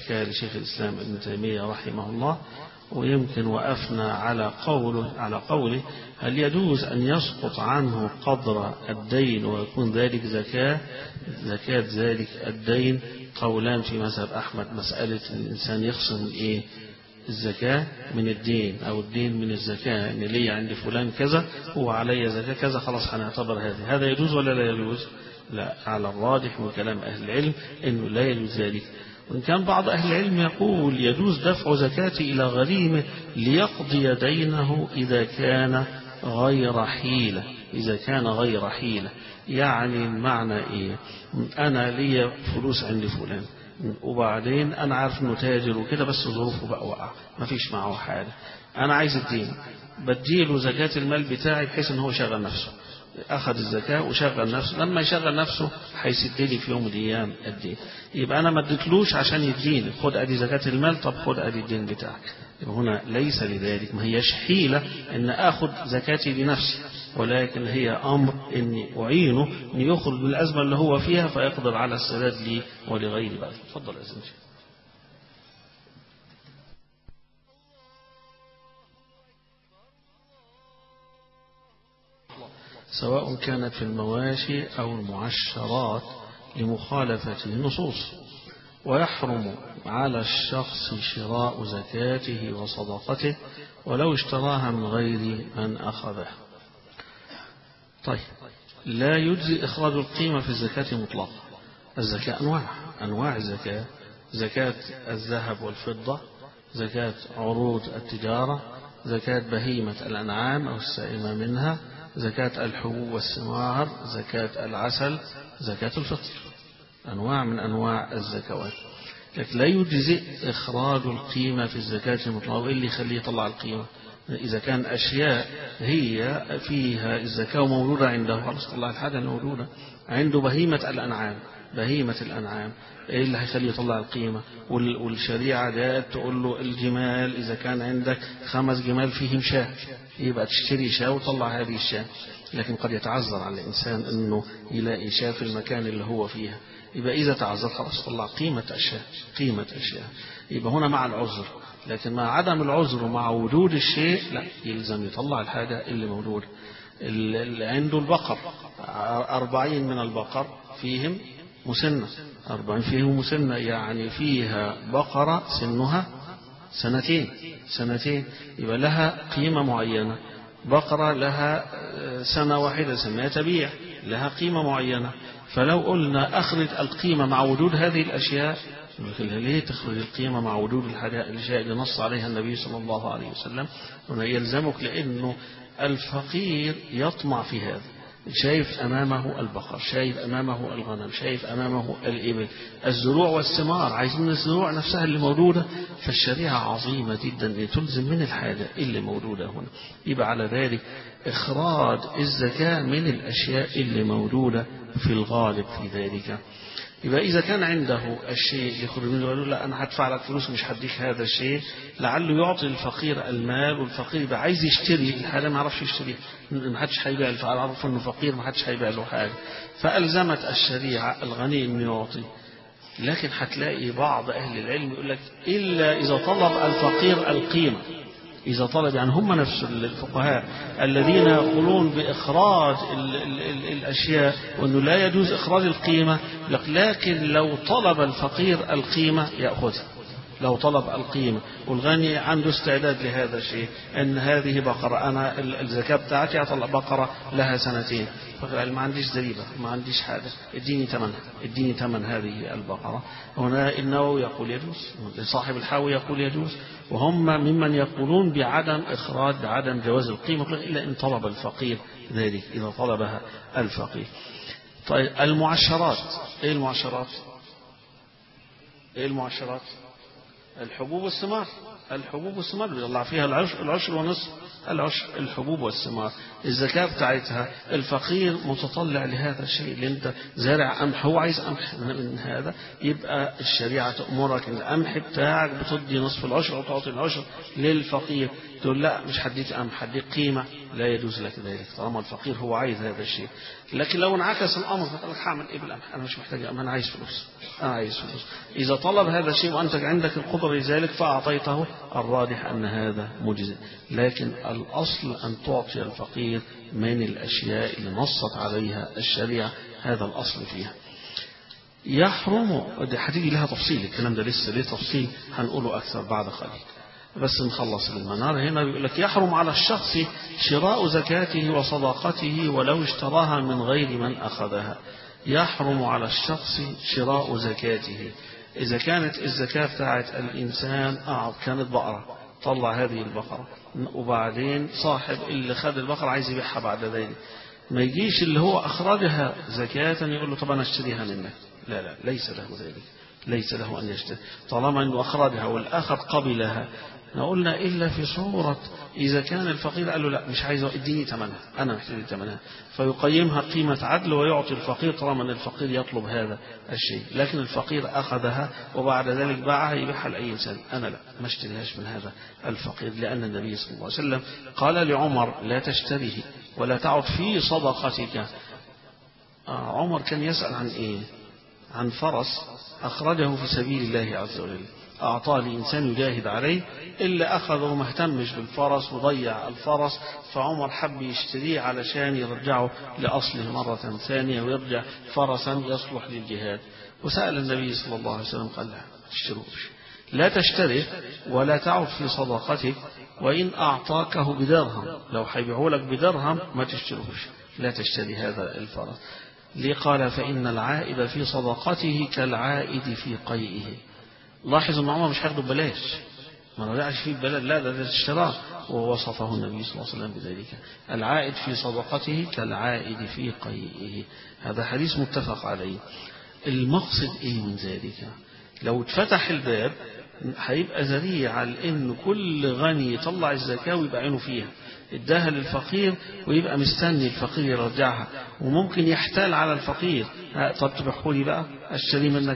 الزكاة لشيخ الإسلام ابن تيمية رحمه الله، ويمكن وقفنا على قوله هل يجوز أن يسقط عنه قدر الدين ويكون ذلك زكاة ذلك الدين. قولان في مذهب أحمد، مسألة الإنسان يخصم الزكاة من الدين أو الدين من الزكاة، إن لي عند فلان كذا هو علي زكاة كذا، خلاص هنعتبر هذا يجوز ولا لا يجوز؟ لا، على الراجح من كلام أهل العلم إنه لا يجوز ذلك. وإن كان بعض أهل العلم يقول يجوز دفع زكاة إلى غريمه ليقضي دينه إذا كان غير حيلة. يعني المعنى أنا لي فلوس عند فلان، وبعدين أنا عارف إنه تاجر وكده، بس ظروفه بقى وقع ما فيش معه حاجة، أنا عايز الدين، بديله زكاة المال بتاعي بحيث إنه هو شغل نفسه، أخذ الزكاة وشغل نفسه، لما يشغل نفسه هيسد لي في يوم من الأيام الدين. يبقى أنا ما اديتلوش عشان يديني، خد أدي زكاة المال، طب خد أدي الدين بتاعك. يبقى هنا ليس لذلك، ما هيش حيلة إن أخذ زكاتي لنفسي، ولكن هي أمر إني أعينه إن يخرج من الأزمة اللي هو فيها فيقدر على السداد لي ولغيري بعد. تفضل يا سيدي. سواء كانت في المواشي أو المعشرات لمخالفة النصوص، ويحرم على الشخص شراء زكاته وصدقته ولو اشتراها من غير من أخذه. طيب، لا يجزي إخراج القيمة في الزكاة مطلقا. الزكاة أنواع الزكاة: زكاة الذهب والفضة، زكاة عروض التجارة، زكاة بهيمة الأنعام أو السائمة منها، زكاة الحبوب والثمار، زكاة العسل، زكاة الفطر. أنواع من أنواع الزكوات. لكن لا يجزئ إخراج القيمة في الزكاة المطلقة. وإيه اللي يخليه يطلع القيمة؟ إذا كان أشياء هي فيها الزكاة وموجودة عنده، خلاص طلع الحاجة الموجودة عنده. بهيمة الأنعام إيه اللي هيخليه يطلع القيمة؟ والشريعة جاءت تقول له الجمال، إذا كان عندك 5 جمال فيهم شاة، يبقى تشتري شاة وطلع هذه الشاة. لكن قد يتعذر على الإنسان أنه يلاقي شاة في المكان اللي هو فيها، يبقى إذا تعذر خلاص طلع قيمة أشياء. يبقى هنا مع العذر. لكن مع عدم العذر ومع وجود الشيء لا، يلزم يطلع الحاجة اللي موجودة. اللي عنده البقر 40 من البقر فيهم مسنة، 40 فيهم مسنة، يعني فيها بقرة سنها سنتين، يبقى لها قيمة معينة. بقرة لها سنة واحدة سنة تبيع، لها قيمة معينة. فلو قلنا أخرج القيمة مع وجود هذه الأشياء، ليه تخرج القيمة مع وجود الأشياء اللي نص عليها النبي صلى الله عليه وسلم؟ هنا يلزمك، لأنه الفقير يطمع في هذا، شايف أمامه البقر، شايف أمامه الغنم، شايف أمامه الإبل، الزروع والثمار، عايزين الزروع نفسها اللي موجودة. فالشريعة عظيمة جدا تلزم من الحاجة اللي موجودة هنا. يبقى على ذلك إخراج الزكاة من الأشياء اللي موجودة في الغالب في ذلك. يبقى إذا كان عنده الشيء يخرج منه يقول لا أنا هدفع لك فلوس مش هديك هذا الشيء، لعله يعطي الفقير المال، والفقير يبقى عايز يشتري الحاجة ما يعرفش يشتريها، ما حدش هيبيع له، عرف إنه فقير ما حدش هيبيع له حاجة، فألزمت الشريعة الغني إنه يعطي. لكن هتلاقي بعض أهل العلم يقول لك إلا إذا طلب الفقير القيمة، إذا طلب، يعني هم نفس الفقهاء الذين يقولون بإخراج الأشياء وأنه لا يجوز إخراج القيمة، لكن لو طلب الفقير القيمة يأخذها. لو طلب القيمة والغني عنده استعداد لهذا الشيء، أن هذه بقرة أنا الزكاة بتاعتي أطلع بقرة لها 2 سنين، ما عنديش زريبة، ما عنديش حاجة، اديني ثمن هذه البقرة. هنا إنه يقول يجوز، صاحب الحاوي يقول يجوز، وهم ممن يقولون بعدم جواز القيمة إلا إن طلب الفقير ذلك، إذا طلبها الفقير. طيب، المعشرات. إيه المعشرات؟ الحبوب والثمار بيطلع فيها العشر ونصف العشر الحبوب والثمار الزكاة بتاعتها الفقير متطلع لهذا الشيء اللي انت زارع قمح هو عايز قمح من هذا يبقى الشريعة تأمرك ان القمح بتاعك بتدي نصف العشر أو تعطي العشر للفقير. تقول لا مش هديك قمح هديك قيمة، لا يجوز لك ذلك طالما الفقير هو عايز هذا الشيء. لكن لو انعكس الأمر فقال لك هعمل إيه بالقمح؟ أنا مش محتاج قمح، أنا عايز فلوس، أنا عايز فلوس. إذا طلب هذا الشيء وأنت عندك القدرة لذلك فأعطيته، الراجح أن هذا مجزئ. لكن الأصل أن تعطي الفقير من الأشياء اللي نصت عليها الشريعة، هذا الأصل فيها. يحرم، هتيجي لها تفصيل الكلام ده لسه ليه تفصيل هنقوله أكثر بعد قليل، بس نخلص المنار. هنا بيقول لك يحرم على الشخص شراء زكاته وصدقته ولو اشتراها من غير من أخذها. يحرم على الشخص شراء زكاته، إذا كانت الزكاة بتاعت الإنسان كانت بقرة، طلع هذه البقرة وبعدين صاحب اللي خد البقرة عايز يبيعها بعد ذلك، ما يجيش اللي هو أخرجها زكاة يقول له طب أنا اشتريها منك، لا لا ليس له ذلك، ليس له أن يشتري طالما أنه أخرجها والآخر قبلها. قلنا إلا في صورة إذا كان الفقير قال له لا مش عايز اديني ثمنها أنا محتاج ثمنها، فيقيمها قيمة عدل ويعطي الفقير طالما أن الفقير يطلب هذا الشيء. لكن الفقير أخذها وبعد ذلك باعها يبيعها لأي إنسان، أنا لا ما اشتريهاش من هذا الفقير، لأن النبي صلى الله عليه وسلم قال لعمر لا تشتريه ولا تعد في صدقتك. عمر كان يسأل عن إيه؟ عن فرس أخرجه في سبيل الله عز وجل، أعطاه لإنسان يجاهد عليه، إلا أخذه ما اهتمش بالفرس وضيع الفرس، فعمر حب يشتريه علشان يرجعه لأصله مرة ثانية ويرجع فرسا يصلح للجهاد. وسأل النبي صلى الله عليه وسلم قال لا تشتروش، لا تشتري ولا تعد في صدقتك، وإن أعطاكه بدرهم لو هيبيعه لك بدرهم ما تشتروش، لا تشتري هذا الفرس. ليه؟ قال فإن العائد في صدقته كالعائد في قيئه. لاحظ ان عمر مش هياخده ببلاش، ما رجعش فيه ببلاش، لا ده اشتراه، ووصفه النبي صلى الله عليه وسلم بذلك، العائد في صدقته كالعائد في قيئه. هذا حديث متفق عليه. المقصد ايه من ذلك؟ لو اتفتح الباب هيبقى ذريعة لأن كل غني يطلع الزكاة ويبقى عينه فيها، اداها للفقير ويبقى مستني الفقير يرجعها، وممكن يحتال على الفقير، طب تبيعه لي بقى اشتري منك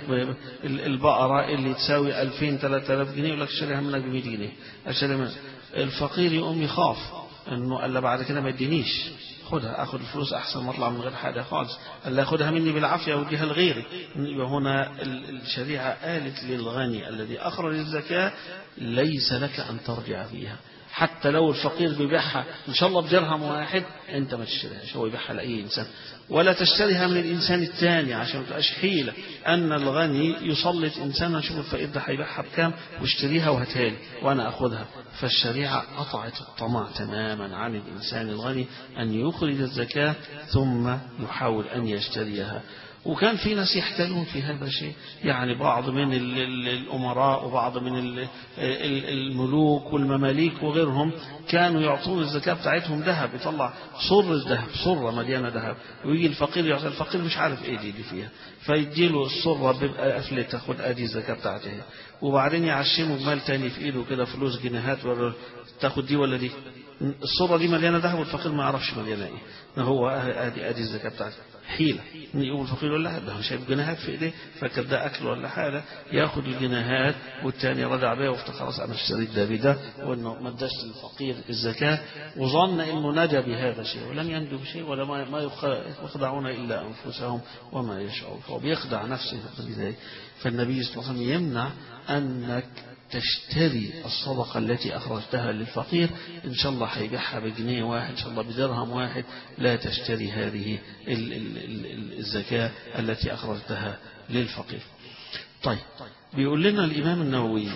البقرة اللي تساوي 2000-3000 جنيه، يقول لك اشتريها منك ب 100 جنيه اشتري منك. الفقير يقوم يخاف انه قال بعد كده ما يدينيش، خدها اخد الفلوس احسن ما اطلع من غير حاجه خالص، قال اخدها مني بالعافيه واديها لغيري. يبقى هنا الشريعه قالت للغني الذي اخرج الزكاه ليس لك ان ترجع فيها، حتى لو الفقير بيبيعها ان شاء الله بدرهم واحد انت ما تشتريهاش، هو يبيعها لاي انسان، ولا تشتريها من الانسان الثاني عشان ما تبقاش حيله ان الغني يسلط انسانا شوف الفقير ده هيبيعها بكام واشتريها وهاتها لي وانا اخذها. فالشريعه قطعت الطمع تماما عن الانسان الغني ان يخرج الزكاه ثم يحاول ان يشتريها. وكان في ناس يحتالون في هذا الشيء، يعني بعض من الأمراء وبعض من الملوك والمماليك وغيرهم كانوا يعطون الزكاة بتاعتهم ذهب، يطلع صر الذهب، صرة مليانة ذهب، ويجي الفقير يعطي الفقير مش عارف ايه دي فيها، فيديله الصرة بيبقى قفلة تاخد ادي الزكاة بتاعتها، وبعدين يعشمه بمال تاني في ايده كده فلوس جنيهات تاخد دي ولا دي، الصرة دي مليانة ذهب والفقير ما يعرفش مليانة ايه، هو ادي الزكاة بتاعته. حيلة يقول الفقير يقول لا ده شايف جنيهات في ايديه فاكر ده اكل ولا حاجه، ياخد الجنيهات والتاني رجع بيها وافتكر خلاص انا اشتريت ده بده، وانه ما اداش للفقير الزكاه وظن انه نجا بهذا الشيء ولم ينجو بشيء، ولا ما يخدعون الا انفسهم وما يشعرون، هو بيخدع نفسه بذلك. فالنبي صلى الله عليه وسلم يمنع انك تشتري الصدقة التي أخرجتها للفقير، إن شاء الله هيبيعها بجنيه واحد إن شاء الله بدرهم واحد، لا تشتري هذه الزكاة التي أخرجتها للفقير. طيب بيقول لنا الإمام النووي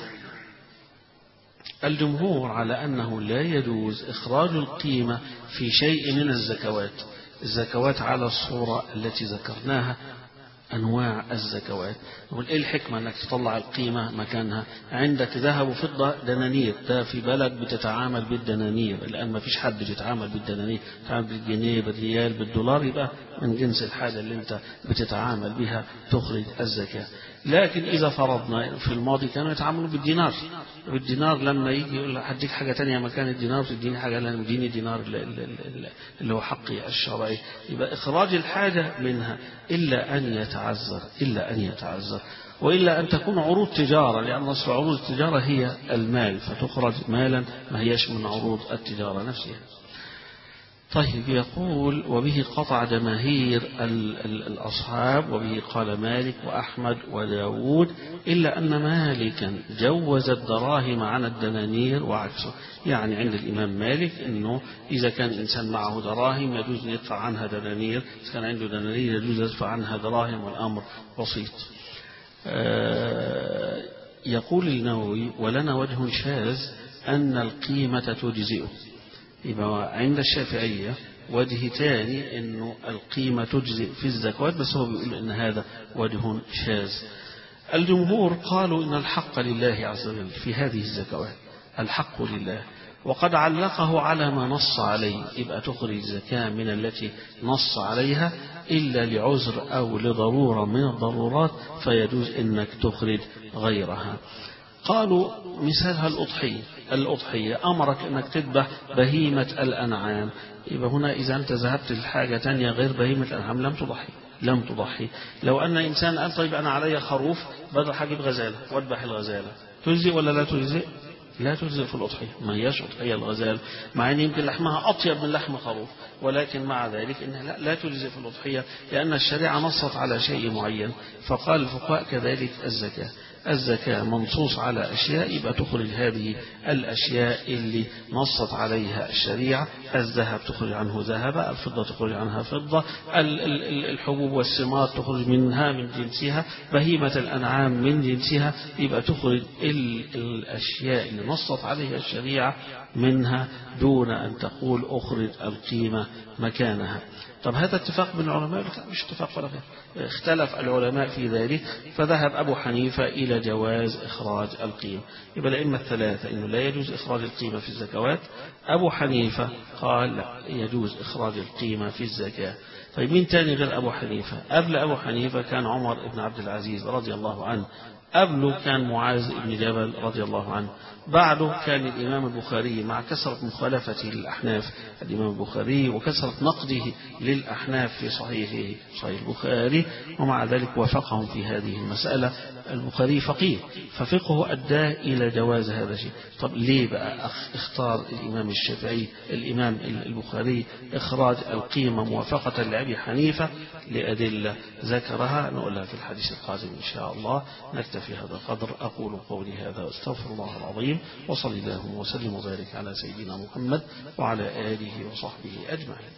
الجمهور على أنه لا يجوز إخراج القيمة في شيء من الزكوات على الصورة التي ذكرناها، أنواع الزكوات. نقول إيه الحكمة أنك تطلع القيمة مكانها؟ عندك ذهب وفضة دنانير، ده في بلد بتتعامل بالدنانير، الآن ما فيش حد بيتعامل بالدنانير، بتتعامل بالجنيه بالريال بالدولار، يبقى من جنس الحاجة اللي أنت بتتعامل بها تخرج الزكاة. لكن إذا فرضنا في الماضي كانوا يتعاملوا بالدينار، والدينار لما يجي يقول هديك حاجة تانية مكان الدينار تديني حاجة، لأن اديني دينار اللي هو حقي الشرعي، يبقى إخراج الحاجة منها إلا أن يتعذر وإلا أن تكون عروض تجارة، لأن أصل عروض التجارة هي المال، فتخرج مالا ما هيش من عروض التجارة نفسها. طيب، يقول وبه قطع جماهير الأصحاب، وبه قال مالك وأحمد وداود، إلا أن مالكا جوز الدراهم عن الدنانير وعكسه. يعني عند الإمام مالك أنه إذا كان إنسان معه دراهم يجوز أن يدفع عنها دنانير، إذا كان عنده دنانير يجوز يدفع عنها دراهم، والأمر بسيط. يقول النووي ولنا وجه شاذ أن القيمة تجزئه. يبقى عند الشافعية وجه تاني أنه القيمة تجزئ في الزكوات، بس هو بيقول أن هذا وجه شاذ. الجمهور قالوا أن الحق لله عز وجل في هذه الزكوات، الحق لله، وقد علقه على ما نص عليه، يبقى تخرج زكاة من التي نص عليها إلا لعذر أو لضرورة من الضرورات فيجوز أنك تخرج غيرها. قالوا مثالها الأضحية أمرك أنك تذبح بهيمة الأنعام، يبقى هنا إذا أنت ذهبت لحاجة تانية غير بهيمة الأنعام لم تضحي. لو أن إنسان قال طيب أنا علي خروف بدل هجيب غزالة واذبح الغزالة، تجزئ ولا لا تجزئ؟ لا تجزئ في الأضحية، ما هيش أضحية الغزال، مع أن يمكن لحمها أطيب من لحم خروف، ولكن مع ذلك إنها لا تجزئ في الأضحية، لأن الشريعة نصت على شيء معين. فقال الفقهاء كذلك الزكاة منصوص على أشياء، يبقى تخرج هذه الأشياء اللي نصت عليها الشريعة. الذهب تخرج عنه ذهب، الفضة تخرج عنها فضة، الحبوب والثمار تخرج منها من جنسها، بهيمة الأنعام من جنسها، يبقى تخرج الأشياء اللي نصت عليها الشريعة منها دون أن تقول أخرج القيمة مكانها. طب هذا اتفاق بين العلماء؟ مش اتفاق ولا غير، اختلف العلماء في ذلك، فذهب أبو حنيفة إلى جواز إخراج القيمة. يبقى الأئمة الثلاثة إنه لا يجوز إخراج القيمة في الزكوات، أبو حنيفة قال لا يجوز إخراج القيمة في الزكاة. طيب مين تاني غير أبو حنيفة؟ قبل أبو حنيفة كان عمر بن عبد العزيز رضي الله عنه، قبله كان معاذ بن جبل رضي الله عنه، بعده كان الإمام البخاري، مع كثرة مخالفته للأحناف الإمام البخاري وكثرة نقده للأحناف في صحيح البخاري، ومع ذلك وافقهم في هذه المسألة. البخاري فقيه، ففقه أداه إلى جواز هذا الشيء. طب ليه بقى اختار الإمام الشافعي الإمام البخاري إخراج القيمة موافقة لأبي حنيفة؟ لأدلة ذكرها نقولها في الحديث القادم إن شاء الله. نكتفي هذا القدر. أقول قولي هذا واستغفر الله العظيم، وصلى الله وسلم وبارك على سيدنا محمد وعلى آله وصحبه أجمعين.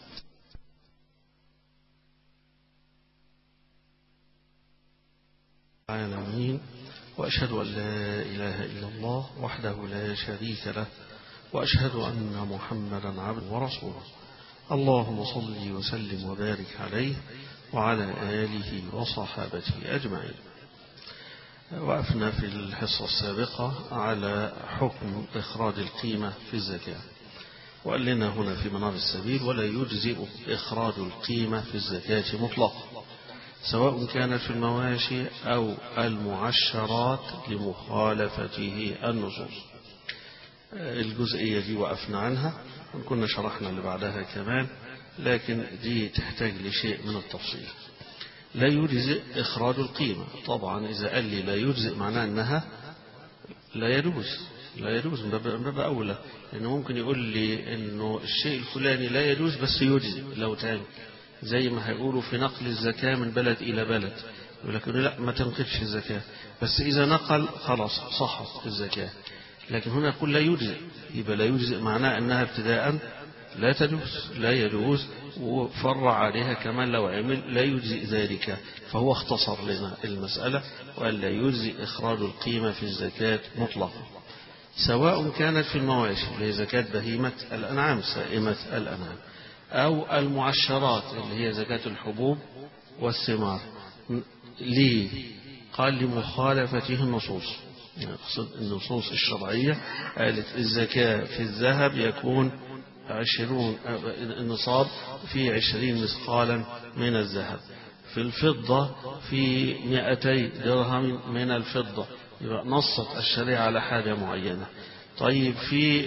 العالمين، وأشهد أن لا إله إلا الله وحده لا شريك له، وأشهد أن محمدا عبده ورسوله. اللهم صل وسلم وبارك عليه وعلى آله وصحابته أجمعين. وقفنا في الحصة السابقة على حكم إخراج القيمة في الزكاة، وقال لنا هنا في منار السبيل ولا يجزئ إخراج القيمة في الزكاة مطلقا، سواء كانت في المواشي أو المعشرات لمخالفته النصوص. الجزئية دي وقفنا عنها وكنا شرحنا اللي بعدها كمان، لكن دي تحتاج لشيء من التفصيل. لا يجزئ إخراج القيمة، طبعا إذا قال لي لا يجزئ معناه أنها لا يجوز من باب أولى، لأنه ممكن يقول لي أنه الشيء الفلاني لا يجوز بس يجزئ لو تاني، زي ما هيقولوا في نقل الزكاة من بلد إلى بلد، يقول لك لا ما تنقلش الزكاة، بس إذا نقل خلاص صحت الزكاة. لكن هنا يقول لا يجزئ، يبقى لا يجزئ معناه أنها ابتداء لا يجوز، وفرع عليها كمان لو عمل لا يجزئ ذلك، فهو اختصر لنا المسألة وقال لا يجزئ إخراج القيمة في الزكاة مطلقا، سواء كانت في المواشي اللي هي زكاة بهيمة الأنعام سائمة الأنعام، أو المعشرات اللي هي زكاة الحبوب والثمار، ليه؟ قال لمخالفته النصوص، يقصد النصوص الشرعية قالت الزكاة في الذهب يكون 20 النصاب في 20 مثقالا من الذهب، في الفضة في 200 درهم من الفضة، يبقى نصت الشريعة على حاجة معينة. طيب في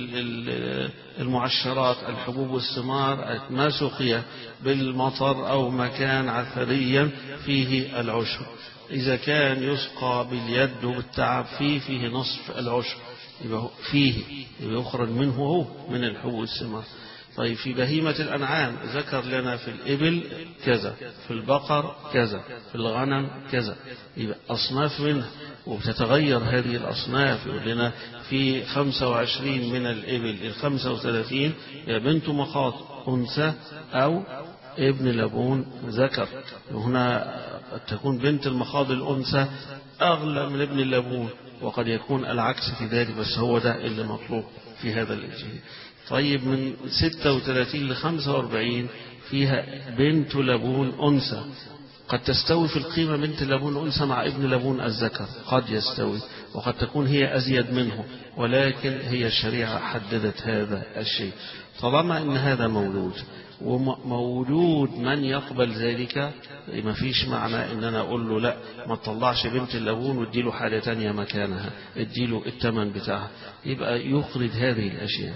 المعشرات الحبوب والثمار ما سقي بالمطر أو ما كان عثريا فيه العشر، إذا كان يسقى باليد وبالتعب فيه نصف العشر، يبقى يبقى يخرج منه هو من الحبوب والثمار. طيب في بهيمة الأنعام ذكر لنا في الإبل كذا، في البقر كذا، في الغنم كذا، يبقى أصناف منها وبتتغير هذه الأصناف. يقول لنا في 25 من الإبل 35 يا بنت مخاض أنثى أو ابن لبون ذكر، وهنا تكون بنت المخاض الأنثى أغلى من ابن اللبون، وقد يكون العكس في ذلك، بس هو ده اللي مطلوب في هذا الإجهاد. طيب من 36 ل 45 فيها بنت لبون أنثى، قد تستوي في القيمة بنت لبون أنثى مع ابن لبون الذكر، قد يستوي، وقد تكون هي أزيد منه، ولكن هي الشريعة حددت هذا الشيء. طالما أن هذا مولود ومولود من يقبل ذلك، ما فيش معنى ان انا اقول له لا ما تطلعش بنت اللبون واديله حاجة تانية مكانها، اديله الثمن بتاعها، يبقى يخرج هذه الاشياء.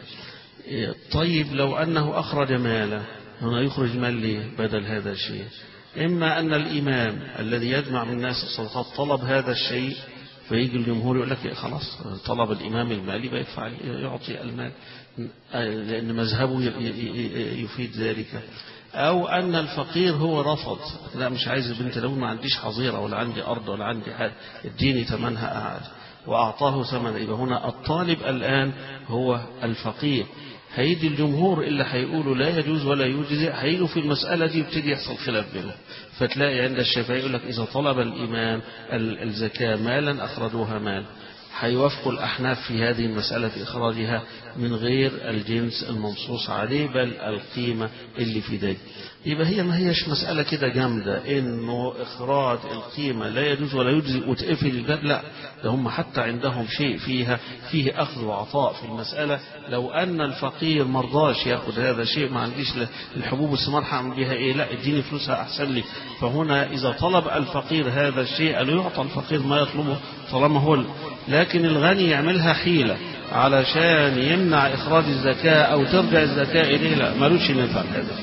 طيب لو انه اخرج مالا، هنا يخرج مال ليه بدل هذا الشيء؟ اما ان الامام الذي يجمع من الناس الصدقات طلب هذا الشيء، فيجي الجمهور يقول لك خلاص طلب الامام المالي بيدفع يعطي المال، لأن مذهبه يفيد ذلك. أو أن الفقير هو رفض، لا مش عايز بنت لبون، ما عنديش حظيرة ولا عندي أرض ولا عندي حاجة، اديني ثمنها أعاد، وأعطاه ثمن. يبقى هنا الطالب الآن هو الفقير. هيجي الجمهور اللي هيقولوا لا يجوز ولا يجزئ، هيجوا في المسألة دي يبتدي يحصل خلاف بينهم، فتلاقي عند الشافعي يقول لك إذا طلب الإمام الزكاة مالا أخرجوها مال، هيوافقوا الأحناف في هذه المسألة في إخراجها من غير الجنس المنصوص عليه بل القيمة اللي في ذلك. يبقى هي ما هيش مسألة كده جامدة إنه إخراج القيمة لا يجوز ولا يجزي وتقفل الباب، لا، ده هم حتى عندهم شيء فيه أخذ وعطاء في المسألة. لو أن الفقير مرضاش يأخذ هذا الشيء، ما عنديش الحبوب والثمار هعمل بيها إيه، لا اديني فلوسها أحسن لي. فهنا إذا طلب الفقير هذا الشيء أن يعطى الفقير ما يطلبه طالما هو، لكن الغني يعملها حيلة علشان يمنع إخراج الزكاة أو ترجع الزكاة إليه، لا ملوش ينفع هذا.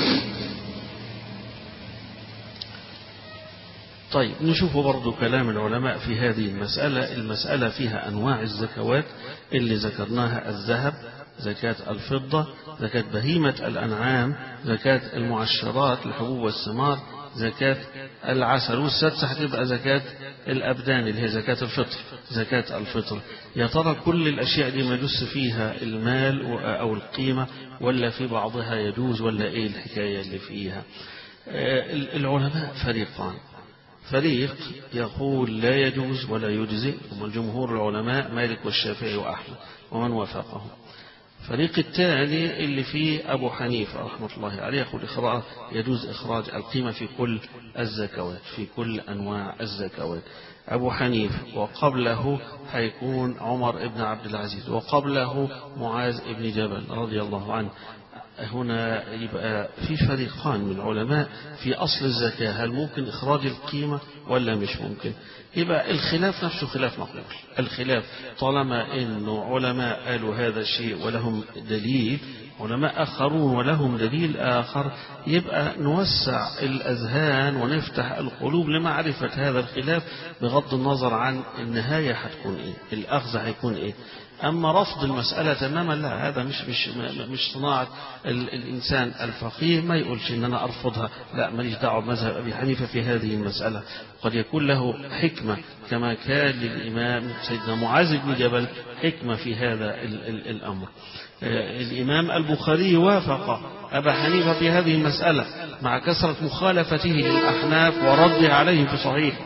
طيب نشوف برضو كلام العلماء في هذه المسألة فيها أنواع الزكوات اللي ذكرناها: الذهب، زكاة الفضة، زكاة بهيمة الأنعام، زكاة المعشرات الحبوب والثمار، زكاة العسل، والسادسة هتبقى زكاة الأبدان اللي هي زكاة الفطر. زكاة الفطر يا ترى كل الأشياء دي ما يجوز فيها المال أو القيمة، ولا في بعضها يجوز، ولا إيه الحكاية اللي فيها؟ العلماء فريقان: فريق يقول لا يجوز ولا يجزئ، هم الجمهور العلماء مالك والشافعي وأحمد ومن وافقهم. فريق الثاني اللي فيه أبو حنيفة رحمة الله عليه يقول يجوز إخراج القيمة في كل الزكوات، في كل أنواع الزكوات. أبو حنيفة، وقبله هيكون عمر بن عبد العزيز، وقبله معاذ بن جبل رضي الله عنه. هنا يبقى في فريقان من العلماء في أصل الزكاة، هل ممكن إخراج القيمة ولا مش ممكن؟ يبقى الخلاف نفسه خلاف مقبول. الخلاف طالما إنه علماء قالوا هذا الشيء ولهم دليل، علماء آخرون ولهم دليل آخر، يبقى نوسع الأذهان ونفتح القلوب لمعرفة هذا الخلاف بغض النظر عن النهاية هتكون إيه، الأخذ هيكون إيه. أما رفض المسألة تماما لا، هذا مش صناعة الإنسان الفقيه، ما يقولش إن أنا أرفضها، لا ماليش دعوة بمذهب أبي حنيفة في هذه المسألة. قد يكون له حكمة كما كان للإمام سيدنا معاذ بن جبل حكمة في هذا الأمر. الإمام البخاري وافق أبا حنيفة في هذه المسألة مع كثرة مخالفته للأحناف ورده عليهم في صحيح.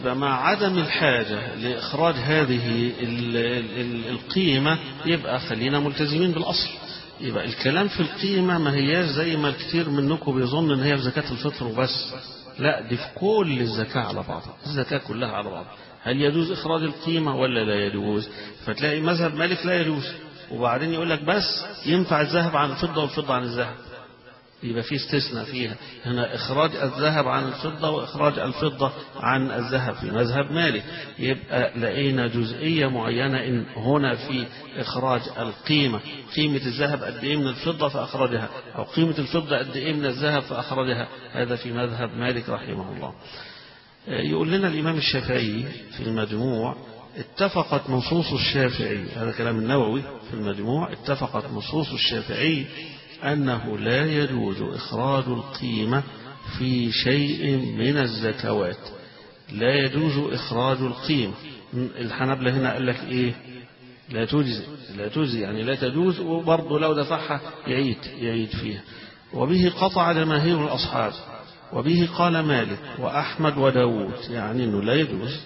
يبقى مع عدم الحاجة لإخراج هذه القيمة يبقى خلينا ملتزمين بالأصل. يبقى الكلام في القيمة ما هياش زي ما الكثير منكم بيظن ان هي في زكاة الفطر وبس، لا دي في كل الزكاة على بعضها، الزكاة كلها على بعضها. هل يجوز إخراج القيمة ولا لا يجوز؟ فتلاقي مذهب مالك لا يجوز، وبعدين يقول لك بس ينفع الذهب عن الفضة والفضة عن الذهب، يبقى في استثناء فيها هنا إخراج الذهب عن الفضة وإخراج الفضة عن الذهب في مذهب مالك. يبقى لقينا جزئية معينة إن هنا في إخراج القيمة، قيمة الذهب قد إيه من الفضة فأخرجها، أو قيمة الفضة قد إيه من الذهب فأخرجها، هذا في مذهب مالك رحمه الله. يقول لنا الإمام الشافعي في المجموع اتفقت نصوص الشافعي، هذا كلام النووي في المجموع، اتفقت نصوص الشافعي أنه لا يجوز إخراج القيمة في شيء من الزكوات، لا يجوز إخراج القيمة. الحنبلة هنا قال لك إيه؟ لا تجزي يعني لا تجوز، وبرضه لو دفعها يعيد فيها. وبه قطع جماهير الأصحاب، وبه قال مالك وأحمد وداود، يعني أنه لا يجوز،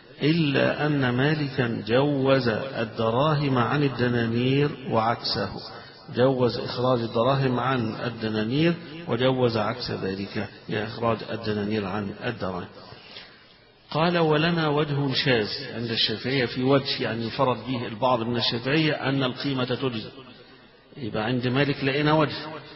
إلا أن مالكا جوز الدراهم عن الدنانير وعكسه، جوز إخراج الدراهم عن الدنانير وجوز عكس ذلك إخراج الدنانير عن الدراهم. قال ولنا وجه شاذ عند الشافعية، في وجه يعني فرض به البعض من الشافعية أن القيمة تجزي. يبقى عند مالك لقينا وجه،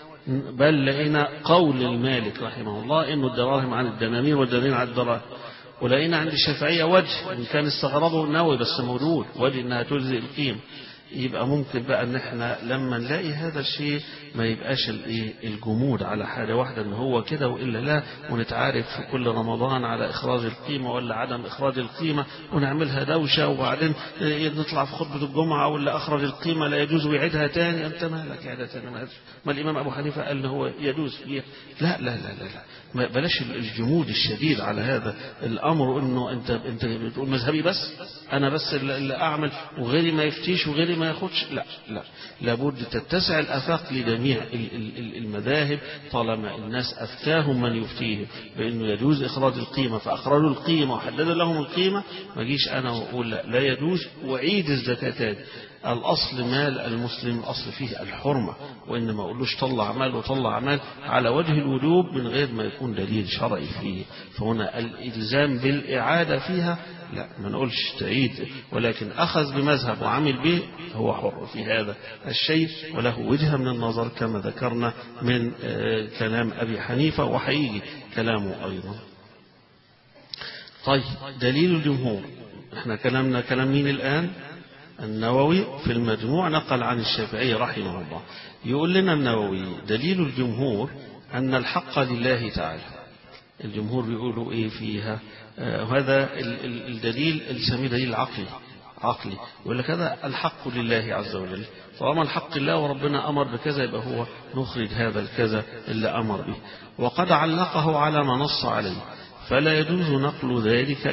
بل لقينا قول المالك رحمه الله إنه الدراهم عن الدنانير والدنانير عن الدراهم. ولقينا عند الشافعية وجه إن كان استغربه النووي بس موجود، وجه إنها تجزي القيمة. يبقى ممكن بقى ان احنا لما نلاقي هذا الشيء ما يبقاش الجمود على حاجة واحدة ان هو كده والا لا، ونتعارف في كل رمضان على اخراج القيمة ولا عدم اخراج القيمة ونعملها دوشة، وبعدين نطلع في خطبة الجمعة ولا اخرج القيمة لا يجوز ويعيدها تاني. انت مالك يعيدها تاني؟ ما الامام ابو حنيفة قال له هو يجوز فيها. لا لا لا لا, لا. بلاش الجمود الشديد على هذا الامر، انه انت بتقول مذهبي بس، انا بس اللي اعمل وغيري ما يفتيش وغيري ما ياخدش. لا لا، لابد تتسع الآفاق لجميع المذاهب، طالما الناس أفتاهم من يفتيه بأنه يجوز إخراج القيمة فأخرجوا القيمة وحدد لهم القيمة، ما جيش أنا وأقول لا يجوز وعيد الزكاتات. الأصل مال المسلم الأصل فيه الحرمة، وإنما أقولوش طلع مال وطلع مال على وجه الوجوب من غير ما يكون دليل شرعي فيه. فهنا الإلزام بالإعادة فيها لا، ما نقولش تعيد، ولكن أخذ بمذهب وعمل به هو حر في هذا الشيء، وله وجهة من النظر كما ذكرنا من كلام أبي حنيفة، وحيجي كلامه أيضا. طيب دليل الجمهور، احنا كلامنا كلام مين الآن؟ النووي في المجموع نقل عن الشافعي رحمه الله. يقول لنا النووي دليل الجمهور أن الحق لله تعالى. الجمهور بيقولوا إيه فيها؟ هذا الدليل السمي دليل عقلي، يقول لك هذا الحق لله عز وجل، طالما الحق لله وربنا أمر بكذا يبقى هو نخرج هذا الكذا اللي أمر به، وقد علقه على ما نص عليه، فلا يجوز نقل ذلك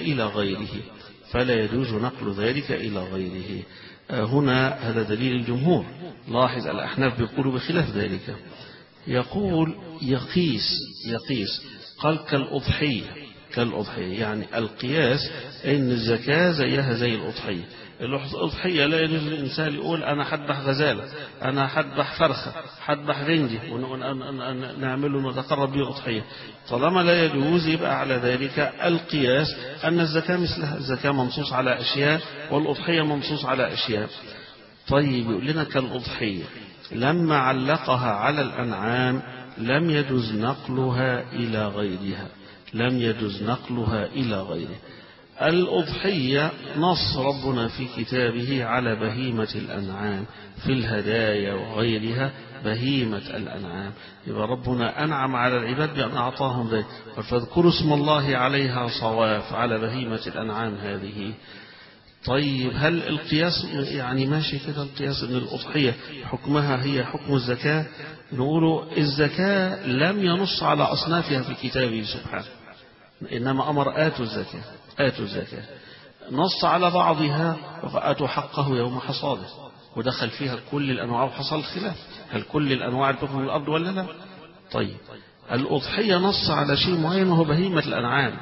إلى غيره. هنا هذا دليل الجمهور. لاحظ الأحناف بيقولوا بخلاف ذلك، يقول يقيس قال كالأضحية، يعني القياس إن الزكاة زيها زي الأضحية. الأضحية لا يجوز الإنسان يقول أنا حذبح غزالة، أنا حذبح فرخة، حذبح رنجي ونعمله نتقرب به أضحية. طالما لا يجوز يبقى على ذلك القياس أن الزكاة مثلها، الزكاة منصوص على أشياء والأضحية منصوص على أشياء. طيب يقول لنا كالأضحية لما علقها على الأنعام لم يجوز نقلها إلى غيره. الأضحية نص ربنا في كتابه على بهيمة الأنعام في الهدايا وغيرها، بهيمة الأنعام، يبقى ربنا أنعم على العباد بأن أعطاهم ذلك، فاذكروا اسم الله عليها صواف، على بهيمة الأنعام هذه. طيب هل القياس يعني ماشي كده؟ القياس أن الأضحية حكمها هي حكم الزكاة؟ نقول الزكاة لم ينص على أصنافها في كتابه سبحانه، إنما أمر آتوا الزكاة، نص على بعضها وآتوا حقه يوم حصاده، ودخل فيها كل الأنواع وحصل الخلاف هل كل الأنواع تكون من الأرض ولا لا. طيب الأضحية نص على شيء معين وهو بهيمة الأنعام،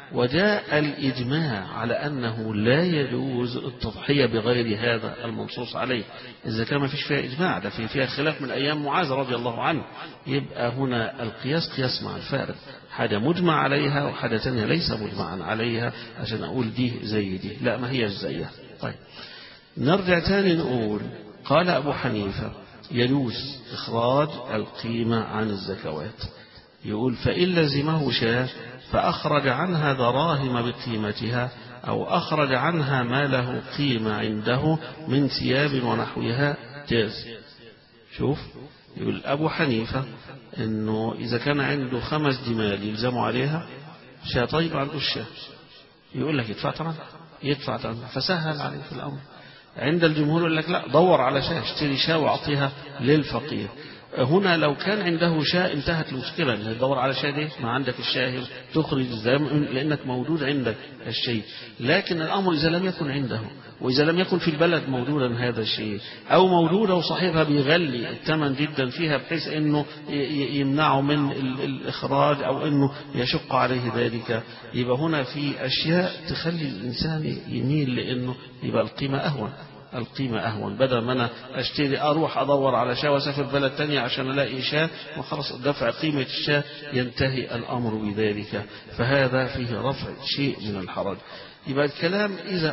وجاء الإجماع على أنه لا يجوز التضحية بغير هذا المنصوص عليه. إذا كان ما فيش فيها إجماع، ده فيها خلاف من أيام معاذ رضي الله عنه، يبقى هنا القياس قياس مع الفارق، حاجة مجمع عليها وحاجة تانية ليس مجمعا عليها عشان أقول دي زي دي، لا ما هي زيها. طيب نرجع تاني نقول قال أبو حنيفة يجوز إخراج القيمة عن الزكوات. يقول فإن لزمه شاة فأخرج عنها دراهم بقيمتها أو أخرج عنها ما له قيمة عنده من ثياب ونحوها جاز. شوف يقول أبو حنيفة إنه إذا كان عنده 5 جمال يلزموا عليها شاة، طيب عنده الشاة يقول لك يدفع ثمنها، يدفع ثمنها، فسهل عليه في الأمر. عند الجمهور يقول لك لا، دور على شاة، اشتري شاة واعطيها للفقير. هنا لو كان عنده شاة انتهت المشكلة، انك تدور على شاة دي ما عندك الشاة تخرج لأنك موجود عندك الشيء. لكن الأمر إذا لم يكن عنده، وإذا لم يكن في البلد موجودا هذا الشيء، أو موجودة وصاحبها بيغلي الثمن جدا فيها بحيث أنه يمنعه من الإخراج أو أنه يشق عليه ذلك، يبقى هنا في أشياء تخلي الإنسان يميل لأنه يبقى القيمة أهون. القيمة أهون، بدل ما أنا أشتري أروح أدور على شاة وأسافر بلد تانية عشان ألاقي شاة وخلص دفع قيمة الشاة ينتهي الأمر بذلك، فهذا فيه رفع شيء من الحرج. يبقى الكلام إذا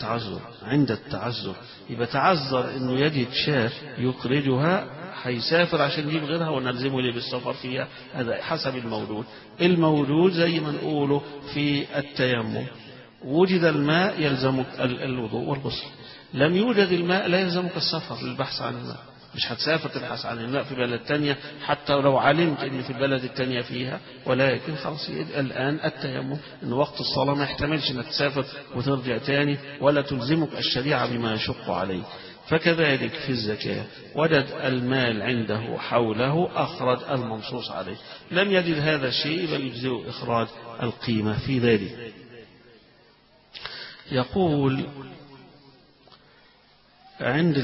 عند التعذر يبقى تعذر إنه يجد شاة يخرجها، هيسافر عشان يجيب غيرها ونلزمه ليه بالسفر فيها، هذا حسب الموجود زي ما نقوله في التيمم، وجد الماء يلزمك الوضوء والغسل، لم يوجد الماء لا يلزمك السفر للبحث عن الماء، مش هتسافر تبحث عن الماء في بلد تانية حتى لو علمت ان في البلد التانية فيها، ولكن خلاص الآن التيمم ان وقت الصلاة ما يحتملش انك تسافر وترجع تاني، ولا تلزمك الشريعة بما يشق عليه. فكذلك في الزكاة وجد المال عنده حوله أخرج المنصوص عليه، لم يجد هذا الشيء بل يجزئ إخراج القيمة في ذلك. يقول عند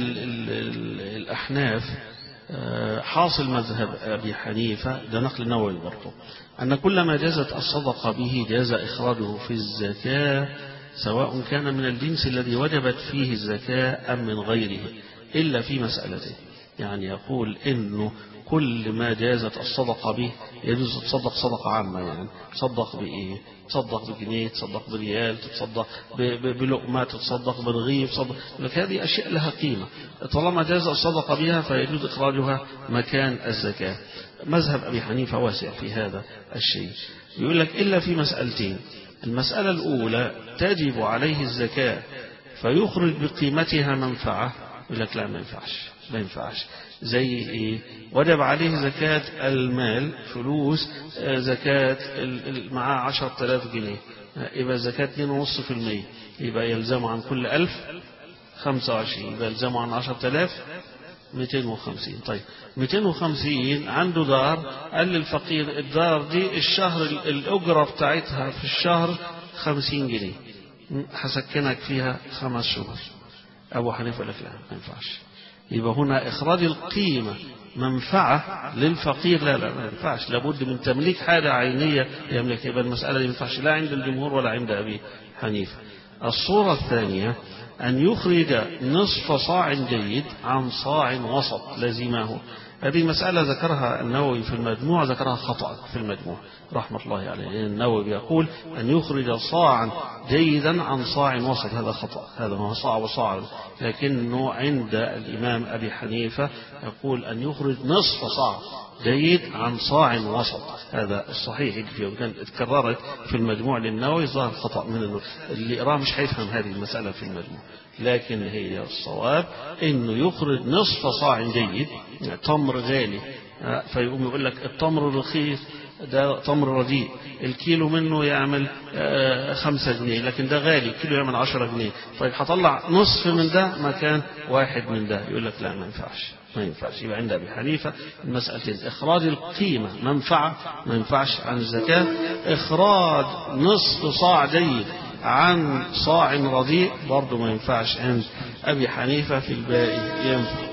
الأحناف حاصل مذهب أبي حنيفة، ده نقل النووي برضه، أن كل ما جازت الصدقة به جاز إخراجه في الزكاة سواء كان من الجنس الذي وجبت فيه الزكاة أم من غيره إلا في مسألته. يعني يقول إنه كل ما جازت الصدقة به يجوز تصدق صدقة عامة، يعني تصدق بإيه؟ تصدق بجنيه، تصدق بريال، تتصدق بلقمة، تتصدق برغيف، تصدق لك، هذه أشياء لها قيمة، طالما جاز الصدقة بها فيجوز إخراجها مكان الزكاة. مذهب أبي حنيفة واسع في هذا الشيء، يقول لك إلا في مسألتين. المسألة الأولى تجب عليه الزكاة فيخرج بقيمتها منفعة، يقول لك لا ما ينفعش. زي إيه؟ وجب عليه زكاة المال، فلوس، زكاة معاه 10,000 جنيه، يبقى زكاة 2.5%، يبقى يلزم عن كل 1000 25، يبقى يلزم عن 10,000 250. طيب 250 عنده دار، قال للفقير الدار دي الشهر الأجرة بتاعتها في الشهر 50 جنيه، هسكنك فيها 5 شهور. أبو حنيفة قال لك لا ما ينفعش. يبقى هنا إخراج القيمة منفعة للفقير لا ما ينفعش، لابد من تمليك حاجة عينية يملك، يبقى المسألة دي ما ينفعش لا عند الجمهور ولا عند أبي حنيفة. الصورة الثانية أن يخرج نصف صاع جيد عن صاع وسط لزمه. هذه مسألة ذكرها النووي في المجموع، ذكرها خطأ في المجموع رحمة الله عليه. النووي يقول أن يخرج صاعا جيدا عن صاع وسط، هذا خطأ، هذا ما هو صاع وصاع، لكنه عند الإمام أبي حنيفة يقول أن يخرج نصف صاع جيد عن صاع وسط، هذا الصحيح. كانت اتكررت في المجموع للنووي، ظهر خطأ من اللي يقرأ مش هيفهم هذه المسألة في المجموع، لكن هي الصواب انه يخرج نصف صاع جيد، تمر غالي، فيقوم يقول لك التمر الرخيص ده تمر رديء، الكيلو منه يعمل 5 جنيه، لكن ده غالي الكيلو يعمل 10 جنيه، طيب هطلع نصف من ده مكان 1 من ده، يقول لك لا ما ينفعش. يبقى عند أبي حنيفة المسألتين، إخراج القيمة منفعة ما ينفعش عن الزكاة، إخراج نصف صاع جيد عن صاع رديء برضه ما ينفعش عند أبي حنيفة، في الباقي ينفع.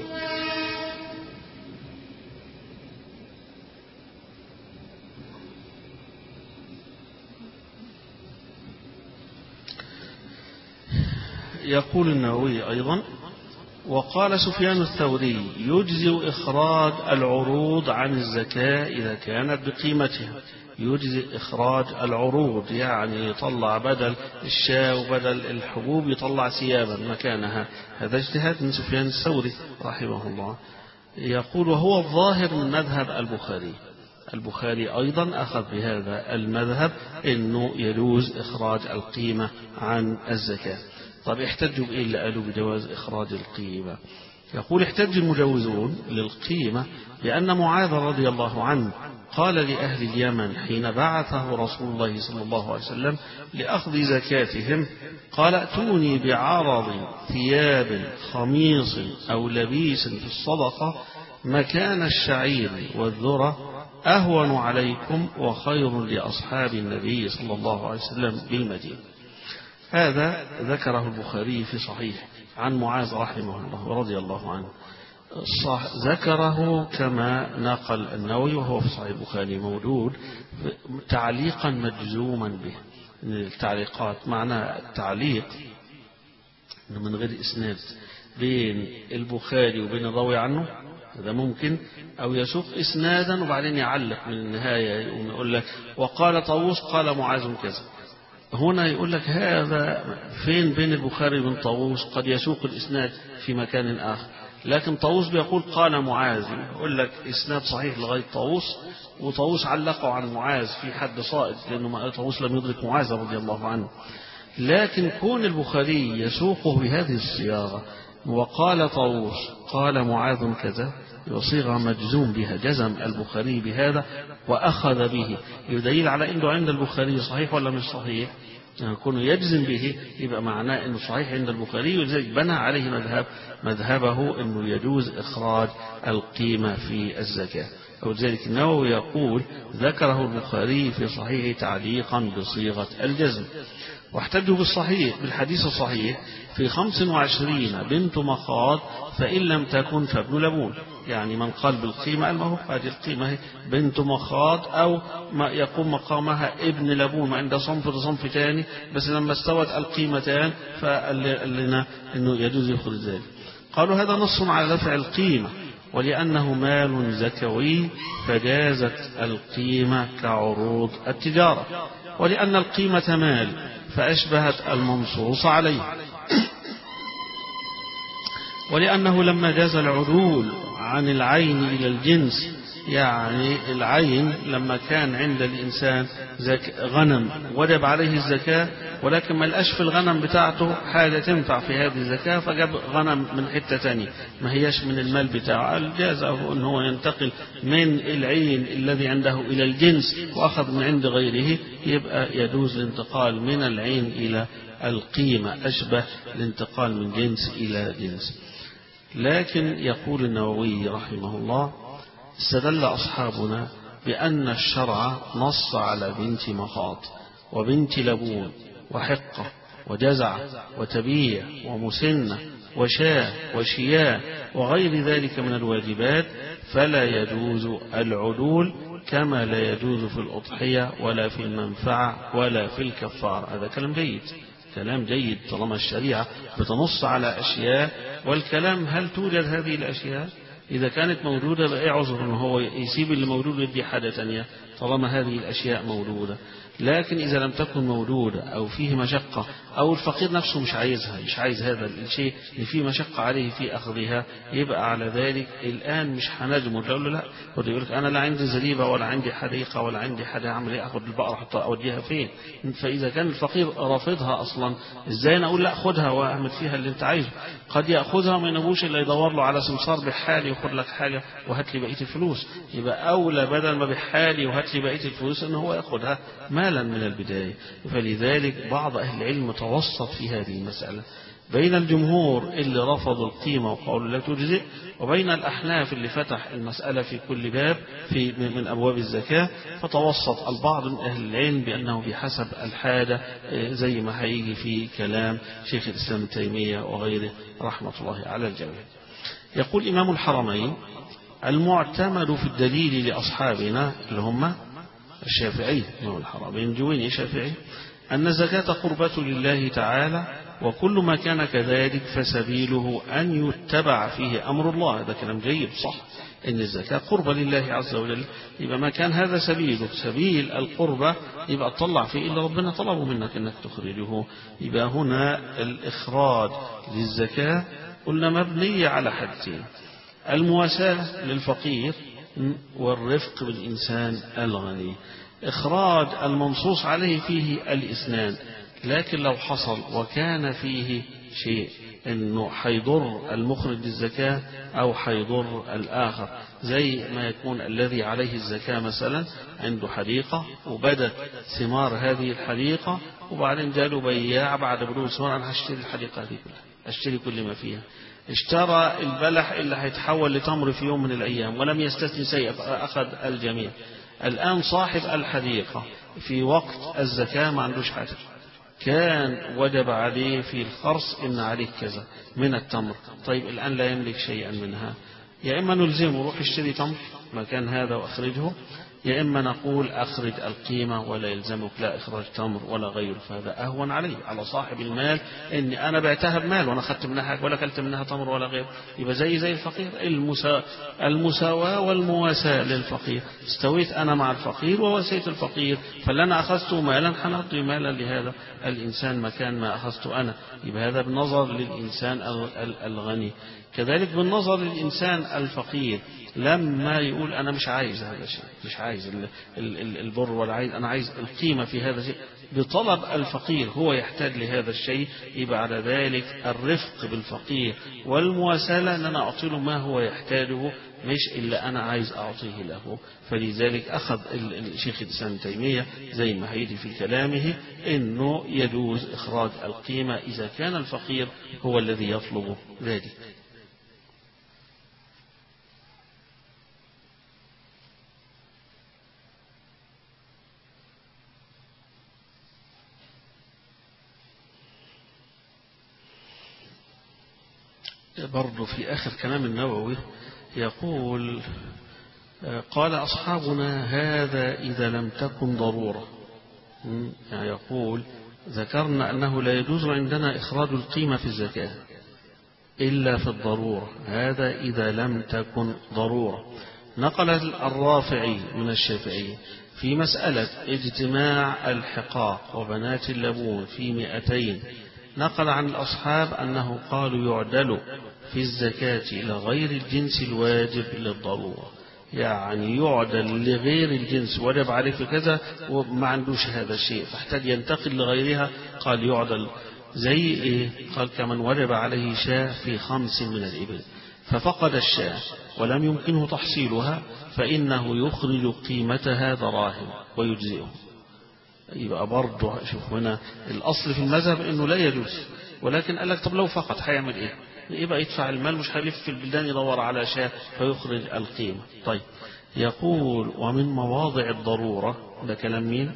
يقول النووي أيضا: وقال سفيان الثوري: يجزئ إخراج العروض عن الزكاة إذا كانت بقيمتها. يجزئ إخراج العروض، يعني يطلع بدل الشاة وبدل الحبوب يطلع ثيابا مكانها. هذا اجتهاد من سفيان الثوري رحمه الله. يقول: وهو الظاهر من مذهب البخاري. البخاري أيضا أخذ بهذا المذهب أنه يجوز إخراج القيمة عن الزكاة. طب احتجوا بإيه اللي قالوا بجواز إخراج القيمة؟ يقول: احتج المجوزون للقيمة بأن معاذ رضي الله عنه قال لأهل اليمن حين بعثه رسول الله صلى الله عليه وسلم لأخذ زكاتهم، قال: ائتوني بعرض ثياب خميص أو لبيس في الصدقة مكان الشعير والذرة، أهون عليكم وخير لأصحاب النبي صلى الله عليه وسلم بالمدينة. هذا ذكره البخاري في صحيح عن معاذ رحمه الله ورضي الله عنه. ذكره كما نقل النووي وهو في صحيح البخاري موجود تعليقا مجزوما به. التعليقات معنى التعليق من غير إسناد بين البخاري وبين الراوي عنه، هذا ممكن، أو يسوق إسنادا وبعدين يعلق من النهاية ويقول لك: وقال طاووس قال معاذ كذا. هنا يقول لك هذا فين بين البخاري وبين طاووس؟ قد يسوق الإسناد في مكان آخر، لكن طاووس بيقول قال معاذ، يقول لك إسناد صحيح لغاية طاووس، وطاووس علقه عن معاذ في حد صائد، لأنه طاووس لم يدرك معاذ رضي الله عنه. لكن كون البخاري يسوقه بهذه الصياغة: وقال طاووس قال معاذ كذا، وصيغة مجزوم بها، جزم البخاري بهذا وأخذ به، يدليل على أنه عند البخاري صحيح ولا مش صحيح. يعني كونه يجزم به يبقى معناه أنه صحيح عند البخاري، ولذلك بنى عليه مذهبه أنه يجوز إخراج القيمة في الزكاة. ولذلك النووي يقول: ذكره البخاري في صحيح تعليقا بصيغة الجزم. واحتجوا بالصحيح بالحديث الصحيح في 25 بنت مخاض فإن لم تكن فابن لبون. يعني من قال بالقيمة المهم هذه القيمة بنت مخاض أو ما يقوم مقامها ابن لبون، ما عنده صنف وصنف ثاني، بس لما استوت القيمتان فقال لنا أنه يجوز يخرج ذلك. قالوا: هذا نص على دفع القيمة، ولأنه مال زكوي فجازت القيمة كعروض التجارة، ولأن القيمة مال فأشبهت المنصوص عليه، ولأنه لما جاز العدول عن العين إلى الجنس، يعني العين لما كان عند الإنسان غنم وجب عليه الزكاة، ولكن ما لقاش في الغنم بتاعته حاجة تنفع في هذه الزكاة، فجاب غنم من حتة تانية ما هيش من المال بتاعه، الجازه أن هو ينتقل من العين الذي عنده إلى الجنس وأخذ من عند غيره، يبقى يجوز الانتقال من العين إلى القيمة، أشبه الانتقال من جنس إلى جنس. لكن يقول النووي رحمه الله: استدل أصحابنا بأن الشرع نص على بنت مخاض وبنت لبون وحقة وجزع وتبيع ومسنة وشاة وشياه وغير ذلك من الواجبات، فلا يجوز العدول كما لا يجوز في الأضحية ولا في المنفعة ولا في الكفار. هذا كلام جيد، كلام جيد طالما الشريعة بتنص على أشياء، والكلام هل توجد هذه الأشياء؟ إذا كانت موجودة بقى عذر أنه هو يسيب اللي موجود ويدي حاجة تانية طالما هذه الأشياء موجودة. لكن إذا لم تكن موجودة أو فيه مشقة أو الفقير نفسه مش عايزها، مش عايز هذا الشيء اللي فيه مشقة عليه في أخذها، يبقى على ذلك الآن مش هنجمد له لا، يقول لك أنا لا عندي زريبة ولا عندي حديقة ولا عندي حاجة، أعمل إيه؟ أخذ البقرة حتى أوديها فين؟ فإذا كان الفقير رافضها أصلا، إزاي أنا أقول لا خدها وأعمل فيها اللي أنت عايزه؟ قد يأخذها وما ينبوش إلا يدور له على سمسار بحالي وياخد لك حاجة وهات لي بقية الفلوس. يبقى أولى بدل ما بحالي وهات لي بقية الفلوس إن هو يأخذها مالا من البداية. فلذلك بعض أهل العلم توسط في هذه المسألة بين الجمهور اللي رفضوا القيمة وقالوا لا تجزئ، وبين الأحناف اللي فتح المسألة في كل باب من أبواب الزكاة، فتوسط البعض من أهل العلم بأنه بحسب الحاجة، زي ما هيجي في كلام شيخ الإسلام ابن تيمية وغيره رحمة الله على الجميع. يقول إمام الحرمين: المعتمد في الدليل لأصحابنا اللي هم الشافعي، إمام الحرمين جويني شافعي، أن الزكاة قربة لله تعالى وكل ما كان كذلك فسبيله أن يتبع فيه أمر الله. هذا كلام جيد صح، إن الزكاة قربة لله عز وجل، يبقى ما كان هذا سبيله سبيل القربة يبقى تطلع فيه إلا ربنا طلبه منك أنك تخرجه. يبقى هنا الإخراج للزكاة قلنا مبنية على حاجتين: المواساة للفقير والرفق بالإنسان الغني. إخراج المنصوص عليه فيه الإسنان، لكن لو حصل وكان فيه شيء انه حيضر المخرج للزكاة او حيضر الاخر، زي ما يكون الذي عليه الزكاة مثلا عنده حديقة وبدت ثمار هذه الحديقة، وبعدين جاله بياع بعد بلوغ الثمار: انا هشتري الحديقة هذه كلها، اشتري كل ما فيها. اشترى البلح اللي هيتحول لتمر في يوم من الايام ولم يستثني شيء، اخذ الجميع. الان صاحب الحديقة في وقت الزكاة ما عندوش حاجة، كان وجب عليه في الخرص إن عليه كذا من التمر، طيب الآن لا يملك شيئا منها، يا إما نلزمه روح اشتري تمر مكان هذا وأخرجه، يا إما نقول أخرج القيمة ولا يلزمك لا إخراج تمر ولا غيره، فهذا أهون عليه على صاحب المال إني أنا بعتها بمال وأنا أخذت منها حاجة ولا أكلت منها تمر ولا غيره. يبقى زي الفقير، المساواة والمواساة للفقير، استويت أنا مع الفقير وواسيت الفقير، فاللي أنا أخذته مالا هنعطي مالا لهذا الإنسان مكان ما أخذته أنا. يبقى هذا بالنظر للإنسان الغني. كذلك بالنظر للإنسان الفقير، لما يقول أنا مش عايز هذا الشيء، مش عايز البر ولا عايز، أنا عايز القيمة في هذا الشيء، بطلب الفقير هو يحتاج لهذا الشيء، يبقى على ذلك الرفق بالفقير والمواساة أن أنا أعطي له ما هو يحتاجه، مش إلا أنا عايز أعطيه له. فلذلك أخذ الشيخ الإسلام تيمية زي ما هيجي في كلامه إنه يجوز إخراج القيمة إذا كان الفقير هو الذي يطلب ذلك. برضو في آخر كلام النووي يقول: قال أصحابنا هذا إذا لم تكن ضرورة، يعني يقول ذكرنا أنه لا يجوز عندنا إخراج القيمة في الزكاة إلا في الضرورة، هذا إذا لم تكن ضرورة. نقل الرافعي من الشافعي في مسألة اجتماع الحقاق وبنات اللبون في 200، نقل عن الأصحاب أنه قالوا يعدل في الزكاة إلى غير الجنس الواجب للضرورة، يعني يعدل لغير الجنس وجب عليه في كذا وما عندوش هذا الشيء فاحتاج ينتقل لغيرها، قال يعدل زي إيه؟ قال كمن وجب عليه شاة في 5 من الإبل ففقد الشاة ولم يمكنه تحصيلها فإنه يخرج قيمتها دراهم ويجزئه. يبقى برضه شوف هنا الأصل في المذهب إنه لا يجوز، ولكن قال لك طب لو فقط هيعمل إيه؟ يبقى يدفع المال، مش هيلف في البلدان يدور على شاة فيخرج القيمة. طيب يقول ومن مواضع الضرورة، ده كلام مين؟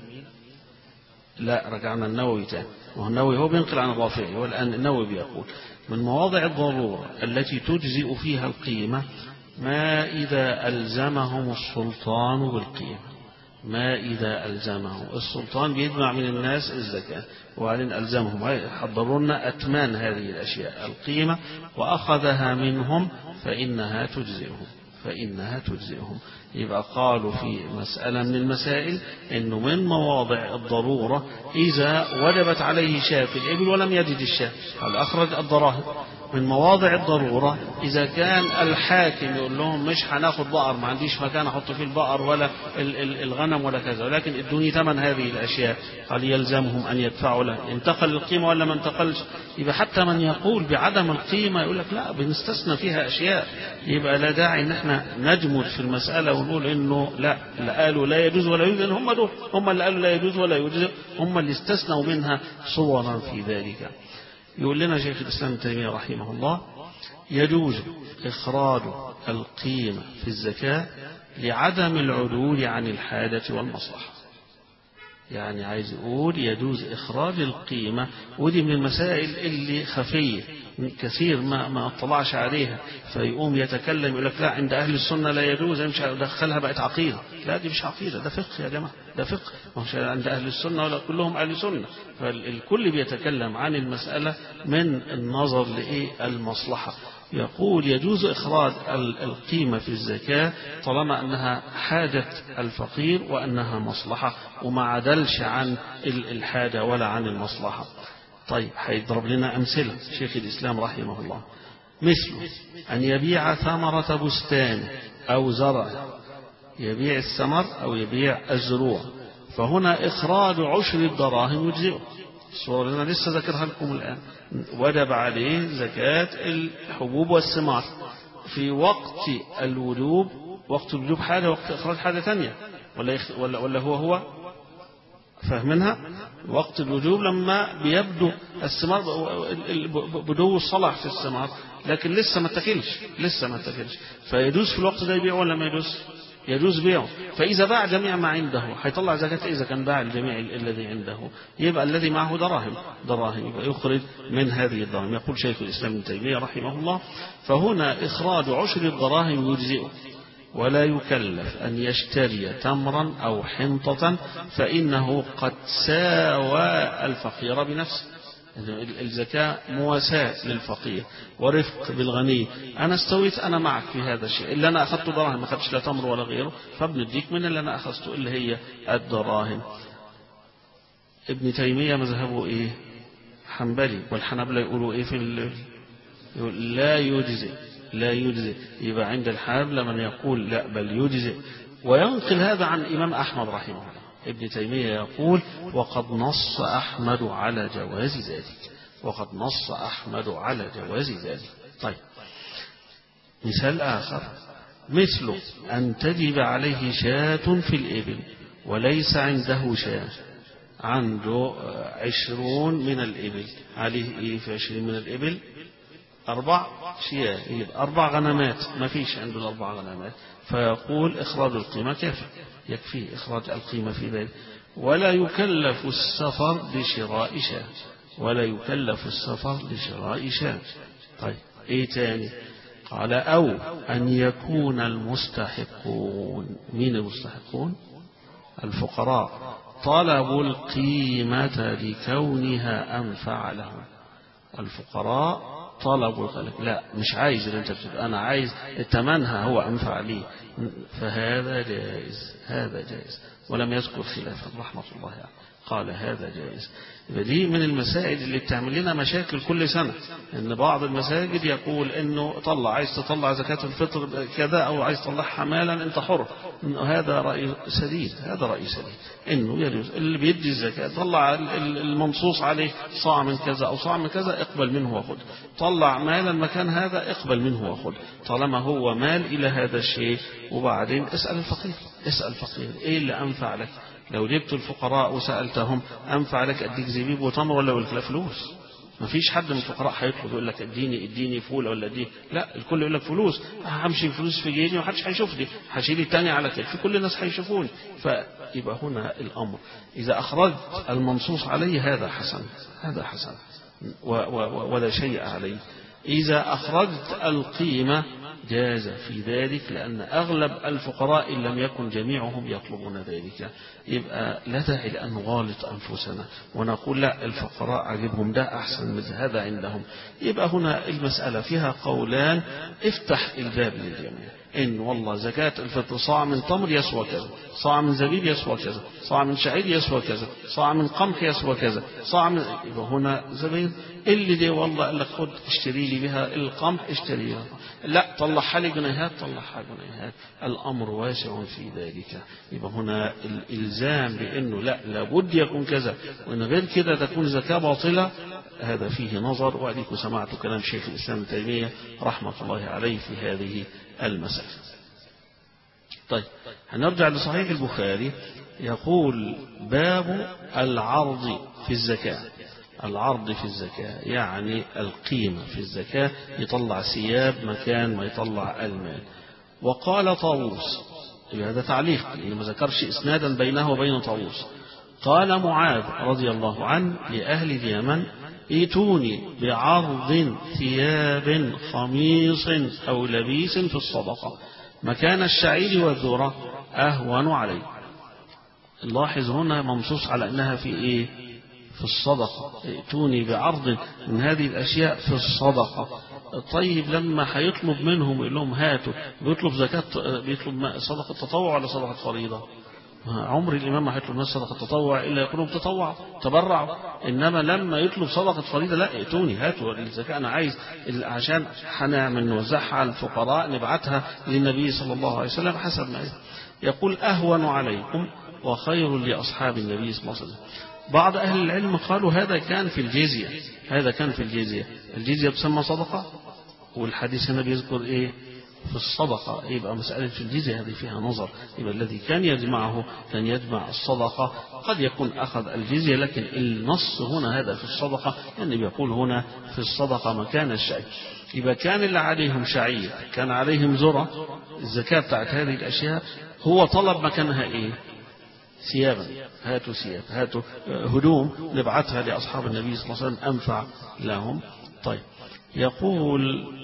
لا رجعنا النووي تاني، والنووي هو بينقل عن الرافعي والآن النووي بيقول من مواضع الضرورة التي تجزئ فيها القيمة ما إذا ألزمهم السلطان بالقيمة، ما إذا ألزمهم السلطان بيجمع من الناس الزكاة وبعدين ألزمهم حضروا لنا أتمان هذه الأشياء القيمة وأخذها منهم فإنها تجزئهم. يبقى قالوا في مسألة من المسائل إنه من مواضع الضرورة إذا وجبت عليه شاة في الإبل ولم يجد الشاة قال أخرج الدراهم. من مواضع الضرورة إذا كان الحاكم يقول لهم مش هناخد بقر، ما عنديش مكان أحط فيه البقر ولا الغنم ولا كذا، ولكن ادوني ثمن هذه الأشياء، قال يلزمهم أن يدفعوا له. انتقل القيمة ولا ما انتقلش؟ يبقى حتى من يقول بعدم القيمة يقول لك لا بنستثنى فيها أشياء، يبقى لا داعي إن احنا نجمد في المسألة ونقول إنه لا اللي قالوا لا يجوز ولا يجوز، لأن هم دول هم اللي قالوا لا يجوز ولا يجوز، هم اللي استثنوا منها صورا في ذلك. يقول لنا شيخ الإسلام ابن تيمية رحمه الله يجوز إخراج القيمة في الزكاة لعدم العدول عن الحاجة والمصلحة. يعني عايز يقول يجوز إخراج القيمة، ودي من المسائل اللي خفية كثير ما اطلعش عليها، فيقوم يتكلم يقول لك لا عند أهل السنة لا يجوز، مش دخلها بقت عقيدة. لا دي مش عقيدة، ده فقه يا جماعة، ده فقه، مش عند أهل السنة ولا كلهم أهل سنة. فالكل بيتكلم عن المسألة من النظر لإيه المصلحة. يقول يجوز إخراج القيمة في الزكاة طالما أنها حاجة الفقير وأنها مصلحة، وما عدلش عن الحاجة ولا عن المصلحة. طيب هيضرب لنا أمثلة شيخ الإسلام رحمه الله، مثل أن يبيع ثمرة بستان أو زرع، يبيع الثمر أو يبيع الزروع، فهنا إخراج 10 الدراهم يجزئه. الصورة اللي أنا لسه ذكرها لكم الآن، وجب عليه زكاة الحبوب والثمار في وقت الوجوب. وقت الوجوب حاجة، وقت إخراج حاجة تانية، ولا هو فاهمينها؟ وقت الوجوب لما بيبدو الثمار، بدو الصلاح في الثمار، لكن لسه ما اتكلش، فيجوز في الوقت ده يبيع ولا ما يجوز؟ يجوز بيعه. فإذا باع جميع ما عنده هيطلع زكاة. إذا كان باع الجميع الذي عنده، يبقى الذي معه دراهم يبقى يخرج من هذه الدراهم. يقول شيخ الإسلام ابن تيمية رحمه الله: فهنا إخراج 10 الدراهم يجزئه، ولا يكلف أن يشتري تمرا أو حنطة، فإنه قد ساوى الفقير بنفسه. الزكاة مواساة للفقير ورفق بالغني. أنا استويت، أنا معك في هذا الشيء، اللي أنا أخذته دراهم، ما أخذتش لا تمر ولا غيره، فبنديك من اللي أنا أخذته اللي هي الدراهم. ابن تيمية مذهبه إيه؟ حنبلي، والحنبلة يقولوا إيه يقول لا يجزئ. يبقى عند الحنبلة من يقول لا بل يجزئ، وينقل هذا عن الإمام أحمد رحمه الله. ابن تيمية يقول: وقد نص أحمد على جواز ذلك. طيب، مثال آخر، مثل أن تجب عليه شاة في الإبل وليس عنده شاة، عنده 20 من الإبل، عليه إيه في 20 من الإبل؟ 4 شياه، 4 غنمات، ما فيش عنده 4 غنمات، فيقول إخراج القيمة يكفي إخراج القيمة في ذلك، ولا يكلف السفر لشراء شاة. طيب، إيه تاني؟ قال: أو أن يكون المستحقون، مين المستحقون؟ الفقراء، طلبوا القيمة لكونها أنفع لهم. الفقراء طلبوا الغلق، لا مش عايز اللي انت بتبقى، انا عايز ثمنها هو انفع لي، فهذا جائز، ولم يذكر خلافا رحمة الله يعني. قال هذا جائز. دي من المسائل اللي بتعمل لنا مشاكل كل سنة، ان بعض المساجد يقول انه عايز تطلع زكاة الفطر كذا، او عايز تطلعها مالا انت حر. هذا رأي سديد، انه يجوز اللي بيدي الزكاة طلع المنصوص عليه صاع من كذا او صاع من كذا، اقبل منه وخذ. طلع مالا مكان هذا، اقبل منه وخذ، طالما هو مال الى هذا الشيء. وبعدين اسأل الفقير ايه اللي انفع لك. لو جبت الفقراء وسألتهم أنفع لك أديك زبيب وتمر ولا ولا فلوس؟ ما فيش حد من الفقراء هيطلب يقول لك اديني فول ولا اديني، لا، الكل يقول لك فلوس. همشي فلوس في جيبي ومحدش هيشوفني، هشيل التاني على كتفي، كل الناس هيشوفوني. فيبقى هنا الأمر إذا أخرجت المنصوص عليه هذا حسن ولا شيء عليه. إذا أخرجت القيمة جاز في ذلك، لأن أغلب الفقراء إن لم يكن جميعهم يطلبون ذلك. يبقى لا داعي لأن نغالط أنفسنا ونقول لا الفقراء عجبهم ده أحسن من هذا عندهم. يبقى هنا المسألة فيها قولان، افتح الباب للجميع، إن والله زكاة الفطر صاع من تمر يسوى كذا، صاع من زبيب يسوى كذا، صاع من شعير يسوى كذا، صاع من قمح يسوى كذا، صاع من، يبقى هنا زبيب اللي دي والله قال لك خد اشتري لي بها القمح، اشتري لي، لا طلعها لي جنيهات، الأمر واسع في ذلك. يبقى هنا الإلزام بأنه لا لابد يكون كذا، وإن غير كده تكون زكاة باطلة، هذا فيه نظر. وعليكم سمعت كلام شيخ الإسلام ابن تيمية رحمة الله عليه في هذه المسألة. طيب، هنرجع لصحيح البخاري. يقول: باب العرض في الزكاة. العرض في الزكاة يعني القيمة في الزكاة، يطلع ثياب مكان ما يطلع المال. وقال طاووس، هذا تعليق، يعني ما ذكرش إسنادا بينه وبين طاووس. قال معاذ رضي الله عنه لأهل اليمن: ائتوني بعرض ثياب خميص أو لبيس في الصدقة مكان الشعير والذرة أهون علي. نلاحظ هنا منصوص على أنها في إيه؟ في الصدقة. ائتوني بعرض من هذه الأشياء في الصدقة. طيب لما هيطلب منهم يقول لهم هاتوا، بيطلب زكاة، بيطلب صدقة تطوع ولا صدقة فريضة؟ عمر الإمام ما هيطلب ناس صدقة تطوع إلا يكونوا بتطوع تبرعوا، إنما لما يطلب صدقة فريضة لا، ائتوني هاتوا الزكاة، أنا عايز عشان هنعمل نوزعها على الفقراء نبعتها للنبي صلى الله عليه وسلم حسب ما يقول أهون عليكم وخير لأصحاب النبي صلى الله عليه وسلم. بعض أهل العلم قالوا هذا كان في الجزية، هذا كان في الجزية. الجزية تسمى صدقة، والحديث هنا بيذكر إيه؟ في الصدقة. يبقى مسألة في الجزية هذه فيها نظر. يبقى الذي كان يجمعه كان يجمع الصدقة، قد يكون أخذ الجزية، لكن النص هنا هذا في الصدقة، يعني بيقول هنا في الصدقة مكان الشعير. يبقى كان اللي عليهم شعير، كان عليهم ذرة، الزكاة بتاعت هذه الأشياء، هو طلب مكانها إيه؟ ثيابا، هاتوا ثياب، هاتوا هدوم نبعثها لأصحاب النبي صلى الله عليه وسلم أنفع لهم. طيب يقول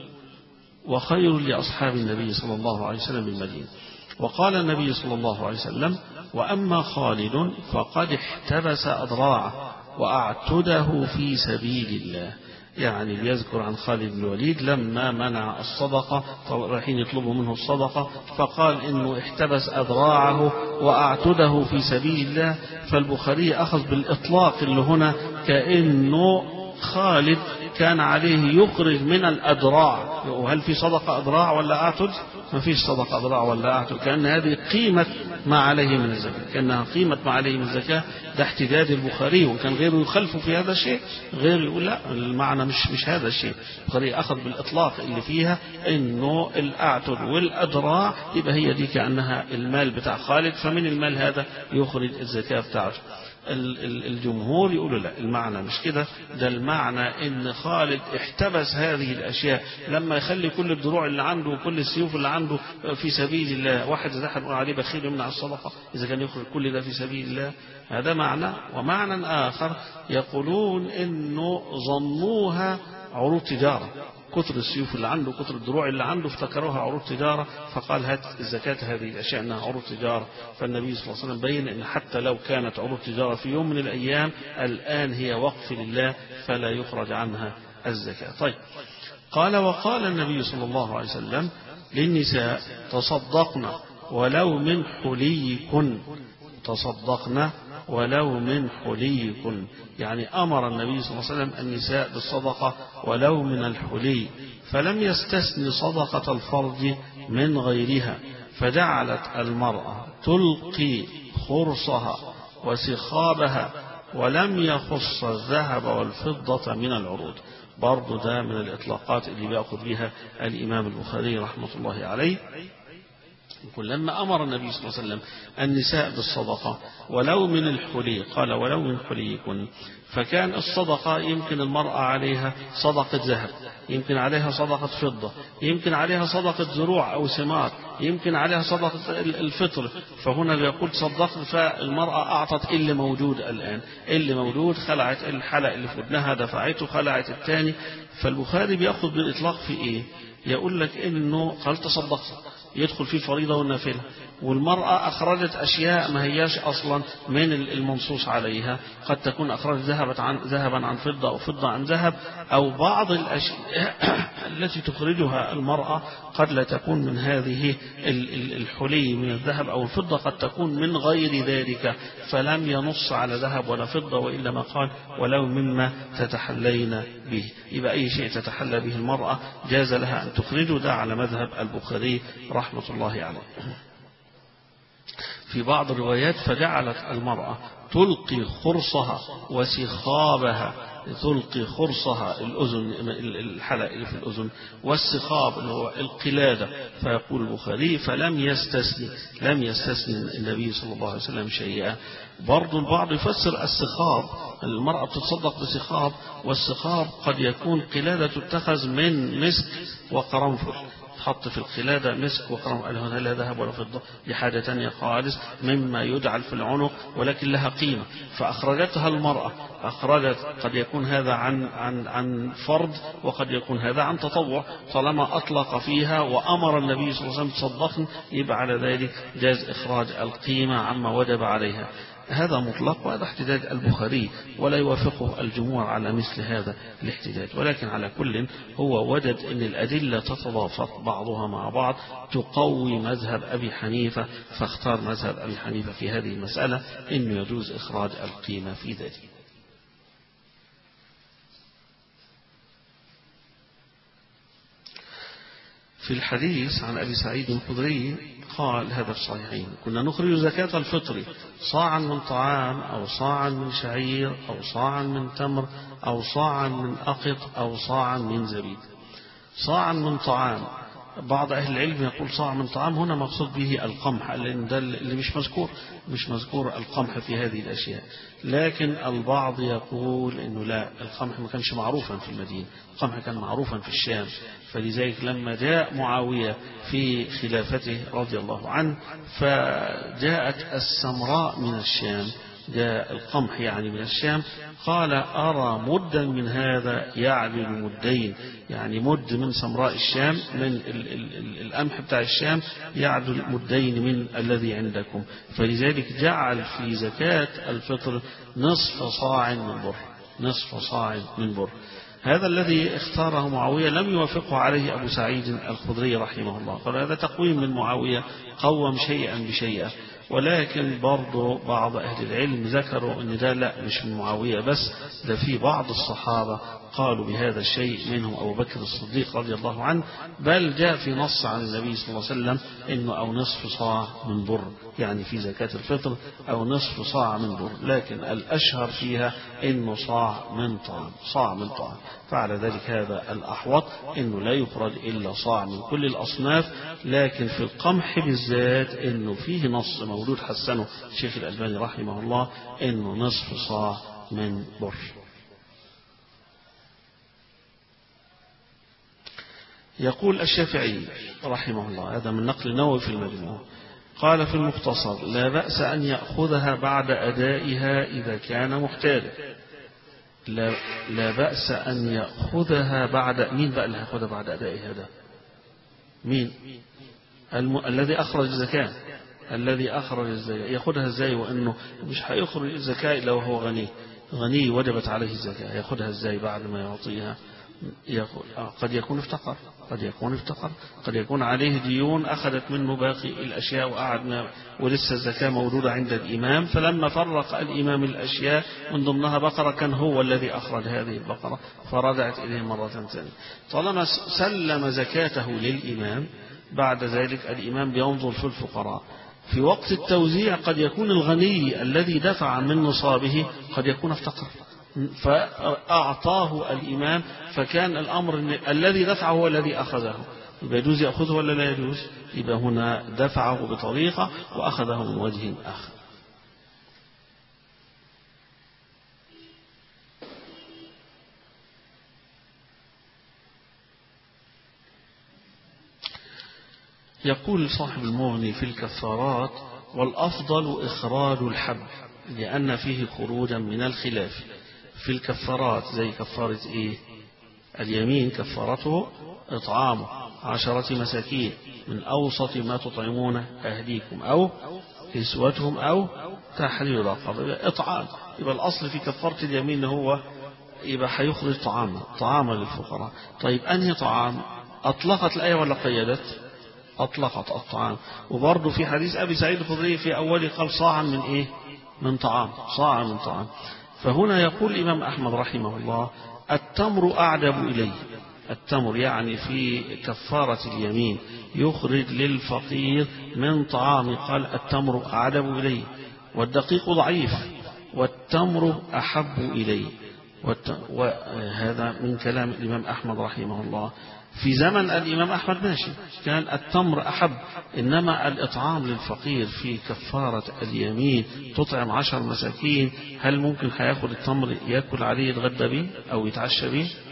وخير لأصحاب النبي صلى الله عليه وسلم بالمدينة. وقال النبي صلى الله عليه وسلم: وأما خالد فقد احتبس أذراعه وأعتده في سبيل الله. يعني بيذكر عن خالد بن الوليد لما منع الصدقة، رايحين يطلبوا منه الصدقة، فقال إنه احتبس أذراعه وأعتده في سبيل الله. فالبخاري أخذ بالإطلاق اللي هنا كأنه خالد كان عليه يخرج من الأذراع. وهل في صدقة أذراع ولا أعتد؟ ما فيش صدقة أذراع ولا أعتد، كأن هذه قيمة ما عليه من الزكاة، كأنها قيمة ما عليه من الزكاة. ده احتجاج البخاري، وكان غيره يخلفه في هذا الشيء، غير يقول لا المعنى مش هذا الشيء. البخاري أخذ بالإطلاق اللي فيها إنه الأعتد والأذراع، يبقى هي دي كأنها المال بتاع خالد، فمن المال هذا يخرج الزكاة بتاعته. الجمهور يقولوا لا، المعنى مش كده، ده المعنى ان خالد احتبس هذه الاشياء لما يخلي كل الدروع اللي عنده وكل السيوف اللي عنده في سبيل الله. واحد زي نقول عليه بخيل يمنع الصدقه اذا كان يخرج كل ده في سبيل الله، هذا معنى. ومعنى اخر يقولون انه ظنوها عروض تجاره، كتر السيوف اللي عنده كتر الدروع اللي عنده افتكروها عروض تجارة، فقال هات الزكاة هذه الأشياء أنها عروض تجارة. فالنبي صلى الله عليه وسلم بين أن حتى لو كانت عروض تجارة في يوم من الأيام، الآن هي وقف لله فلا يخرج عنها الزكاة. طيب قال وقال النبي صلى الله عليه وسلم للنساء: تصدقن ولو من حليكن، تصدقن ولو من حليكن. يعني أمر النبي صلى الله عليه وسلم النساء بالصدقة ولو من الحلي، فلم يستثن صدقة الفرج من غيرها، فجعلت المرأة تلقي خرصها وسخابها ولم يخص الذهب والفضة من العروض. برضو ده من الإطلاقات اللي بيأخذ بها الإمام البخاري رحمة الله عليه. يقول لما أمر النبي صلى الله عليه وسلم النساء بالصدقة ولو من الحلي، قال ولو من حليكن، فكان الصدقة يمكن المرأة عليها صدقة ذهب، يمكن عليها صدقة فضة، يمكن عليها صدقة زروع أو ثمار، يمكن عليها صدقة الفطر. فهنا بيقول صدقت، فالمرأة أعطت اللي موجود الآن، اللي موجود، خلعت الحلق اللي في ودنها دفعته، خلعت الثاني. فالبخاري بيأخذ بالإطلاق في إيه؟ يقول لك إنه قال تصدقت يدخل فيه فريضة والنافلة، والمرأة أخرجت أشياء ما هياش أصلا من المنصوص عليها، قد تكون أخرجت ذهبا عن فضة أو فضة عن ذهب، أو بعض الأشياء التي تخرجها المرأة قد لا تكون من هذه الحلي من الذهب أو الفضة، قد تكون من غير ذلك، فلم ينص على ذهب ولا فضة، وإلا ما قال ولو مما تتحلين به. يبقى أي شيء تتحلى به المرأة جاز لها أن تخرجه، ده على مذهب البخاري رحمة الله عليه. في بعض الروايات فجعلت المرأة تلقي خرصها وسخابها، تلقي خرصها الأذن، الحلق اللي في الأذن، والسخاب اللي هو القلادة. فيقول البخاري لم يستثني النبي صلى الله عليه وسلم شيئا. برضو البعض يفسر السخاب، المرأة بتتصدق بسخاب، والسخاب قد يكون قلادة تتخذ من مسك وقرنفل، حط في القلادة مسك وقرم، قال هنا لا ذهب ولا فضة، دي حاجة تانية خالص مما يجعل في العنق ولكن لها قيمة، فأخرجتها المرأة، أخرجت قد يكون هذا عن فرض وقد يكون هذا عن تطوع، طالما أطلق فيها وأمر النبي صلى الله عليه وسلم تصدقن يبقى على ذلك جاز إخراج القيمة عما وجب عليها. هذا مطلق، وهذا احتجاج البخاري ولا يوافقه الجمهور على مثل هذا الاحتجاج، ولكن على كل هو وجد أن الأدلة تتضافر بعضها مع بعض تقوي مذهب أبي حنيفة، فاختار مذهب أبي حنيفة في هذه المسألة أنه يجوز إخراج القيمة في ذلك. في الحديث عن أبي سعيد الخدري قال هذا في الصحيحين: كنا نخرج زكاة الفطر صاعا من طعام أو صاعا من شعير أو صاعا من تمر أو صاعا من أقط أو صاعا من زبيب. صاعا من طعام، بعض أهل العلم يقول صاع من طعام هنا مقصود به القمح، لأن ده اللي مش مذكور القمح في هذه الأشياء، لكن البعض يقول إنه لا، القمح ما كانش معروفا في المدينة، القمح كان معروفا في الشام، فلذلك لما جاء معاوية في خلافته رضي الله عنه فجاءت السمراء من الشام، جاء القمح يعني من الشام، قال أرى مدا من هذا يعدل مدين، يعني مد من سمراء الشام من القمح بتاع الشام يعدل مدين من الذي عندكم، فلذلك جعل في زكاة الفطر نصف صاع من بر، نصف صاع من بر. هذا الذي اختاره معاوية لم يوافقه عليه أبو سعيد الخدري رحمه الله، قال هذا تقويم من معاوية قوم شيئا بشيئا، ولكن برضو بعض أهل العلم ذكروا أن ده لا مش من معاوية بس، ده في بعض الصحابة قالوا بهذا الشيء، منهم أبو بكر الصديق رضي الله عنه، بل جاء في نص عن النبي صلى الله عليه وسلم إنه أو نصف صاع من بر، يعني في زكاة الفطر أو نصف صاع من بر، لكن الأشهر فيها إنه صاع من طعام، صاع من طعام، فعلى ذلك هذا الأحوط إنه لا يخرج إلا صاع من كل الأصناف، لكن في القمح بالذات إنه فيه نص مولود حسنه الشيخ الألباني رحمه الله إنه نصف صاع من بر. يقول الشافعي رحمه الله، هذا من نقل النووي في المجموع، قال في المختصر: لا بأس أن يأخذها بعد أدائها إذا كان محتاجا. لا بأس أن يأخذها بعد، مين بقى اللي هيأخذها بعد أدائها ده؟ مين؟ الذي أخرج الزكاة، الذي أخرج الزكاة يأخذها إزاي وإنه مش هيخرج الزكاة إلا وهو غني وجبت عليه الزكاة، يأخذها إزاي بعد ما يعطيها؟ قد يكون افتقر، قد يكون عليه ديون أخذت منه باقي الأشياء وقعد ولسه الزكاة موجودة عند الإمام، فلما فرق الإمام الأشياء من ضمنها بقرة كان هو الذي أخرج هذه البقرة فرجعت إليه مرة ثانية، طالما سلم زكاته للإمام بعد ذلك الإمام بينظر في الفقراء، في وقت التوزيع قد يكون الغني الذي دفع من نصابه قد يكون افتقر فأعطاه الإمام، فكان الأمر إن الذي دفعه هو الذي أخذه، يبقى يجوز يأخذه ولا لا يجوز؟ يبقى هنا دفعه بطريقة وأخذه من وجه آخر. يقول صاحب المغني في الكفارات: والأفضل إخراج الحب لأن فيه خروجا من الخلاف. في الكفارات زي كفارة إيه؟ اليمين كفارته إطعام 10 مساكين من أوسط ما تطعمون أهليكم أو كسوتهم أو تحرير رقبة، إطعام. يبقى الأصل في كفارة اليمين هو يبقى هيخرج طعاما للفقراء. طيب أنهي طعام؟ أطلقت الآية ولا قيدت؟ أطلقت الطعام. وبرضه في حديث أبي سعيد الخدري في أوله قال صاعا من إيه؟ من طعام، صاعا من طعام. فهنا يقول الإمام أحمد رحمه الله: التمر أعجب إليه. التمر يعني في كفارة اليمين يخرج للفقير من طعام، قال التمر أعجب إليه، والدقيق ضعيف، والتمر أحب إليه. وهذا من كلام الإمام أحمد رحمه الله. في زمن الإمام أحمد ماشي كان التمر أحب، إنما الإطعام للفقير في كفارة اليمين تطعم 10 مساكين، هل ممكن هياخد التمر يأكل عليه يتغدى به أو يتعشى به؟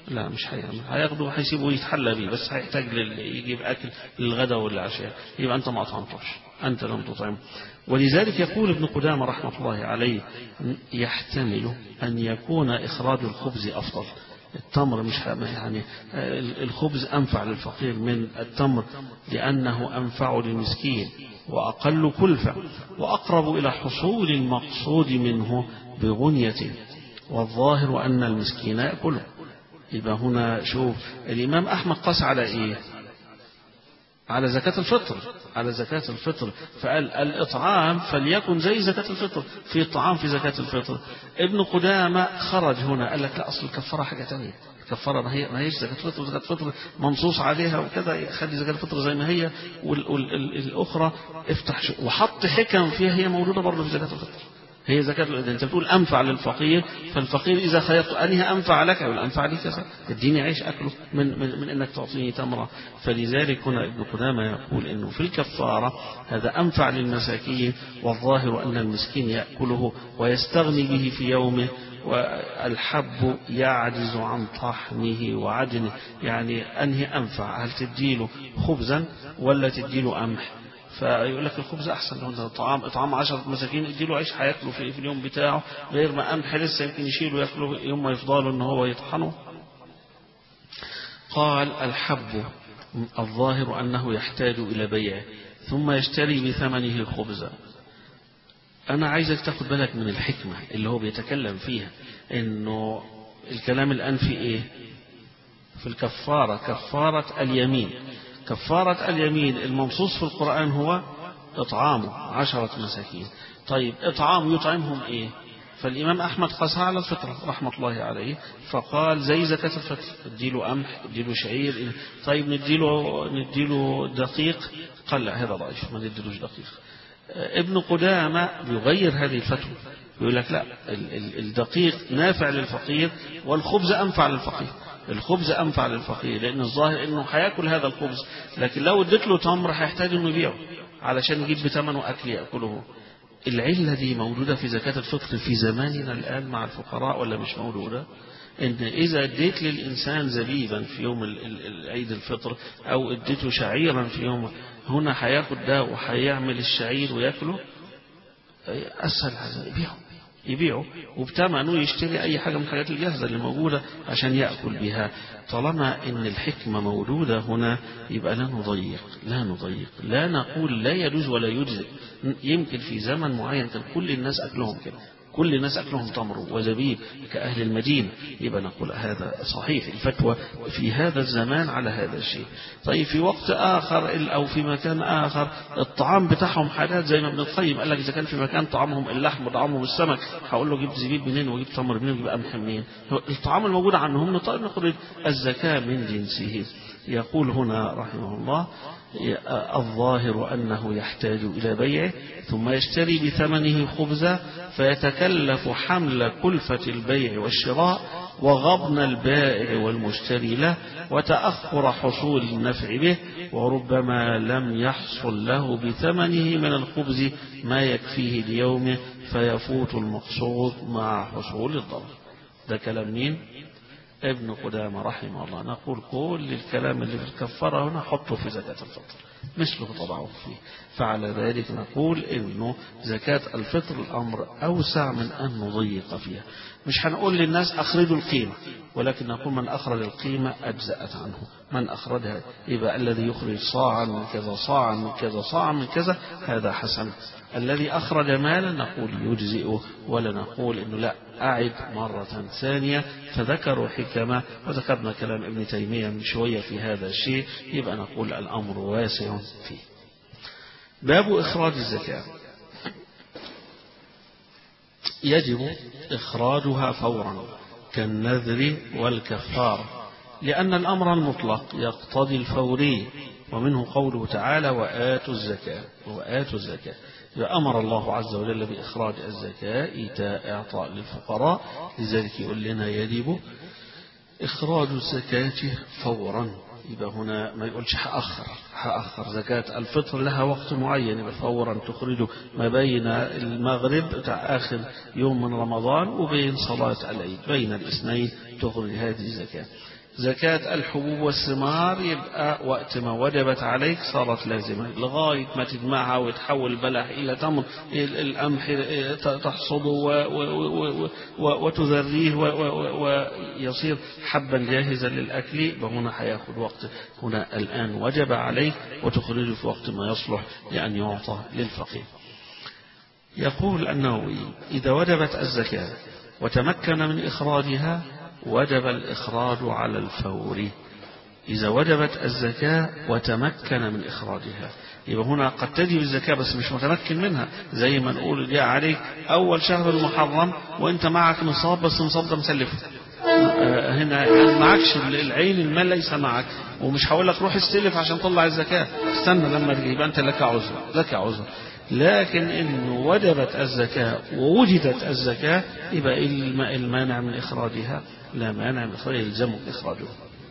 لا مش هيعمل، هياخده هيسيبه يتحلى بيه، بس هيحتاج يجيب أكل للغداء والعشاء، يبقى أنت ما أطعمتوش، أنت لم تطعمه. ولذلك يقول ابن قدامة رحمة الله عليه يحتمل أن يكون إخراج الخبز أفضل. التمر مش يعني الخبز أنفع للفقير من التمر، لأنه أنفع للمسكين وأقل كلفة وأقرب إلى حصول المقصود منه بغنيته، والظاهر أن المسكين يأكله. يبقى هنا شوف الإمام أحمد قاس على إيه؟ على زكاة الفطر، على زكاة الفطر، فقال الإطعام فليكن زي زكاة الفطر، في طعام في زكاة الفطر. ابن قدامة خرج هنا قال لك لا، أصل الكفارة حاجة تانية، الكفارة ما هيش زكاة الفطر، زكاة الفطر منصوص عليها وكذا، خلي زكاة الفطر زي ما هي، والأخرى افتح وحط حكم فيها هي موجودة برضه في زكاة الفطر. هي زكاة، أنت بتقول أنفع للفقير، فالفقير إذا خيرت أنهي أنفع لك أو الأنفع لي كذا، اديني عيش أكله من إنك تعطيني تمرة. فلذلك هنا ابن قدامة يقول إنه في الكفارة هذا أنفع للمساكين، والظاهر أن المسكين يأكله ويستغني به في يومه، والحب يعجز عن طحنه وعجنه. يعني أنهي أنفع، هل تديله خبزا ولا تديله قمح؟ فيقول لك الخبز أحسن، لو إطعام 10 مساكين اديله عيش هياكله في اليوم بتاعه، غير ما قمح لسه يمكن يشيله ياكله يوم ما يفضله إن هو يطحنه. قال الحب الظاهر أنه يحتاج إلى بيعه ثم يشتري بثمنه خبزا. أنا عايزك تاخد بالك من الحكمة اللي هو بيتكلم فيها، إنه الكلام الآن في إيه؟ في الكفارة، كفارة اليمين. كفارة اليمين المنصوص في القرآن هو إطعام 10 مساكين. طيب إطعام يطعمهم إيه؟ فالإمام أحمد قاسها على الفطرة رحمة الله عليه، فقال زي زكاة الفطر، اديله قمح، اديله شعير. طيب نديله دقيق؟ قال لا هذا ضعيف، ما نديلوش دقيق. ابن قدامة يغير هذه الفتوى، يقول لك لا، الدقيق نافع للفقير والخبز أنفع للفقير. الخبز أنفع للفقير لأن الظاهر إنه هياكل هذا الخبز، لكن لو اديت له تمر هيحتاج إنه يبيعه علشان يجيب بثمنه أكل يأكله. العلة دي موجودة في زكاة الفطر في زماننا الآن مع الفقراء ولا مش موجودة؟ إن إذا اديت للإنسان زبيبا في يوم عيد الفطر أو اديته شعيرا في يوم، هنا هياخد ده وهيعمل الشعير ويأكله، أسهل هذا يبيعه وبتمنه يشتري أي حاجة من الحاجات الجاهزة اللي موجودة عشان يأكل بها. طالما إن الحكمة موجودة هنا يبقى لا نضيق، لا نقول لا يجوز ولا يجزئ. يمكن في زمن معين كان كل الناس أكلهم كده، كل الناس أكلهم تمر وزبيب كأهل المدينة، يبقى نقول هذا صحيح الفتوى في هذا الزمان على هذا الشيء. طيب في وقت آخر أو في مكان آخر الطعام بتاعهم حاجات زي ما ابن القيم قال لك إذا كان في مكان طعامهم اللحم وطعامهم السمك، هقول له جيب زبيب منين وجيب تمر منين وجيب قمح منين؟ الطعام الموجود عنهم نخرج الزكاة من جنسه. يقول هنا رحمه الله الظاهر أنه يحتاج إلى بيعه ثم يشتري بثمنه خبزا، فيتكلف حمل كلفة البيع والشراء وغبن البائع والمشتري له وتأخر حصول النفع به، وربما لم يحصل له بثمنه من الخبز ما يكفيه ليومه فيفوت المقصود مع حصول الضرر. ده كلام مين؟ ابن قدامة رحمه الله. نقول كل الكلام اللي في الكفارة هنا حطه في زكاة الفطر مثله طبعه فيه. فعلى ذلك نقول إنه زكاة الفطر الأمر أوسع من أن نضيق فيها. مش هنقول للناس أخرجوا القيمة، ولكن نقول من أخرج القيمة أجزأت عنه، من أخرجها يبقى الذي يخرج صاعا من كذا صاعا من كذا صاعا من كذا هذا حسن. الذي أخرج مالا نقول يجزئه، ولا نقول إنه لا أعد مرة ثانية. فذكروا حكمة وذكرنا كلام ابن تيمية من شوية في هذا الشيء، يبقى نقول الأمر واسع فيه. باب إخراج الزكاة. يجب إخراجها فورا كالنذر والكفار، لأن الأمر المطلق يقتضي الفوري، ومنه قوله تعالى وآتوا الزكاة. فأمر الله عز وجل بإخراج الزكاة إيتاء إعطاء للفقراء، لذلك يقول لنا يجب إخراج الزكاة فورا. يبقى هنا ما يقولش هأخر زكاة الفطر لها وقت معين، يبقى فورا تخرجه ما بين المغرب بتاع آخر يوم من رمضان وبين صلاة العيد، بين الاثنين تخرج هذه الزكاة. زكاة الحبوب والثمار يبقى وقت ما وجبت عليك صارت لازمة لغاية ما تجمعها وتحول البلح إلى تمر، القمح تحصده وتذريه ويصير حبا جاهزا للأكل، وهنا هياخد وقت. هنا الآن وجب عليك وتخرجه في وقت ما يصلح لأن يعطى للفقير. يقول النووي: إذا وجبت الزكاة وتمكن من إخراجها وجب الإخراج على الفور. إذا وجبت الزكاة وتمكن من إخراجها، يبقى هنا قد تجب الزكاة بس مش متمكن منها، زي ما نقول جاء عليك أول شهر المحرم وأنت معك نصاب بس النصاب ده مسلفه، هنا معكش العين، المال ليس معك، ومش هقول لك روح استلف عشان تطلع الزكاة، استنى لما تجيب أنت لك عذر. لكن إن وجبت الزكاة ووجدت الزكاة يبقى المانع من إخراجها، لا مانع من إخراجها، يلزمك إخراجها.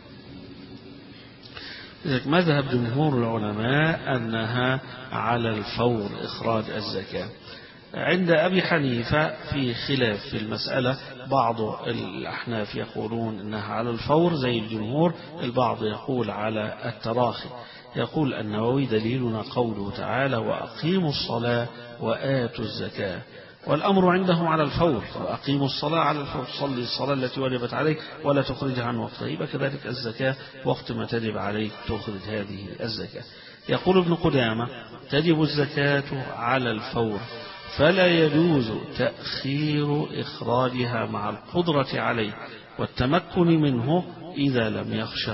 لذلك مذهب جمهور العلماء أنها على الفور إخراج الزكاة. عند أبي حنيفة في خلاف في المسألة، بعض الأحناف يقولون أنها على الفور زي الجمهور، البعض يقول على التراخي. يقول النووي: دليلنا قوله تعالى: وأقيموا الصلاة وآتوا الزكاة، والأمر عندهم على الفور، وأقيموا الصلاة على الفور، صلي الصلاة التي وجبت عليك ولا تخرجها عن وقتها، يبقى كذلك الزكاة وقت ما تجب عليك تخرج هذه الزكاة. يقول ابن قدامة: تجب الزكاة على الفور، فلا يجوز تأخير إخراجها مع القدرة عليه والتمكن منه إذا لم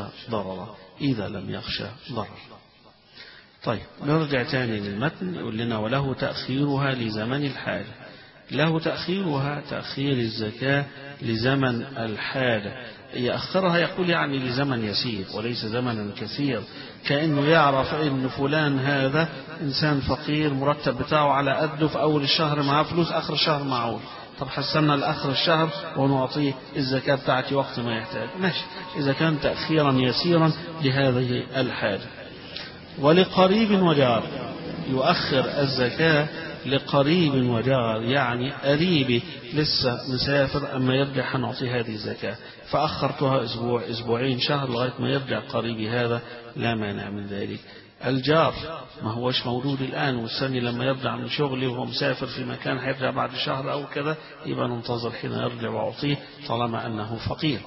يخشى ضرر. طيب نرجع تاني للمتن، يقول لنا: وله تأخيرها لزمن الحاجة. له تأخيرها تأخير الزكاة لزمن الحاجة، يأخرها يقول يعني لزمن يسير وليس زمنا كثير، كأنه يعرف أن فلان هذا إنسان فقير مرتب بتاعه على قده، في أول الشهر معاه فلوس، آخر الشهر معه، طب حسنا لآخر الشهر ونعطيه الزكاة بتاعتي وقت ما يحتاج، ماشي، إذا كان تأخيرا يسيرا لهذه الحاجة. ولقريب وجار، يؤخر الزكاة لقريب وجار، يعني قريبي لسه مسافر أما يرجع هنعطي هذه الزكاة، فأخرتها أسبوع أسبوعين شهر لغاية ما يرجع قريبي هذا، لا مانع من ذلك. الجار ما هوش موجود الآن، والسني لما يرجع من شغله وهو مسافر في مكان هيرجع بعد شهر أو كذا، يبقى ننتظر حين يرجع وأعطيه طالما أنه فقير،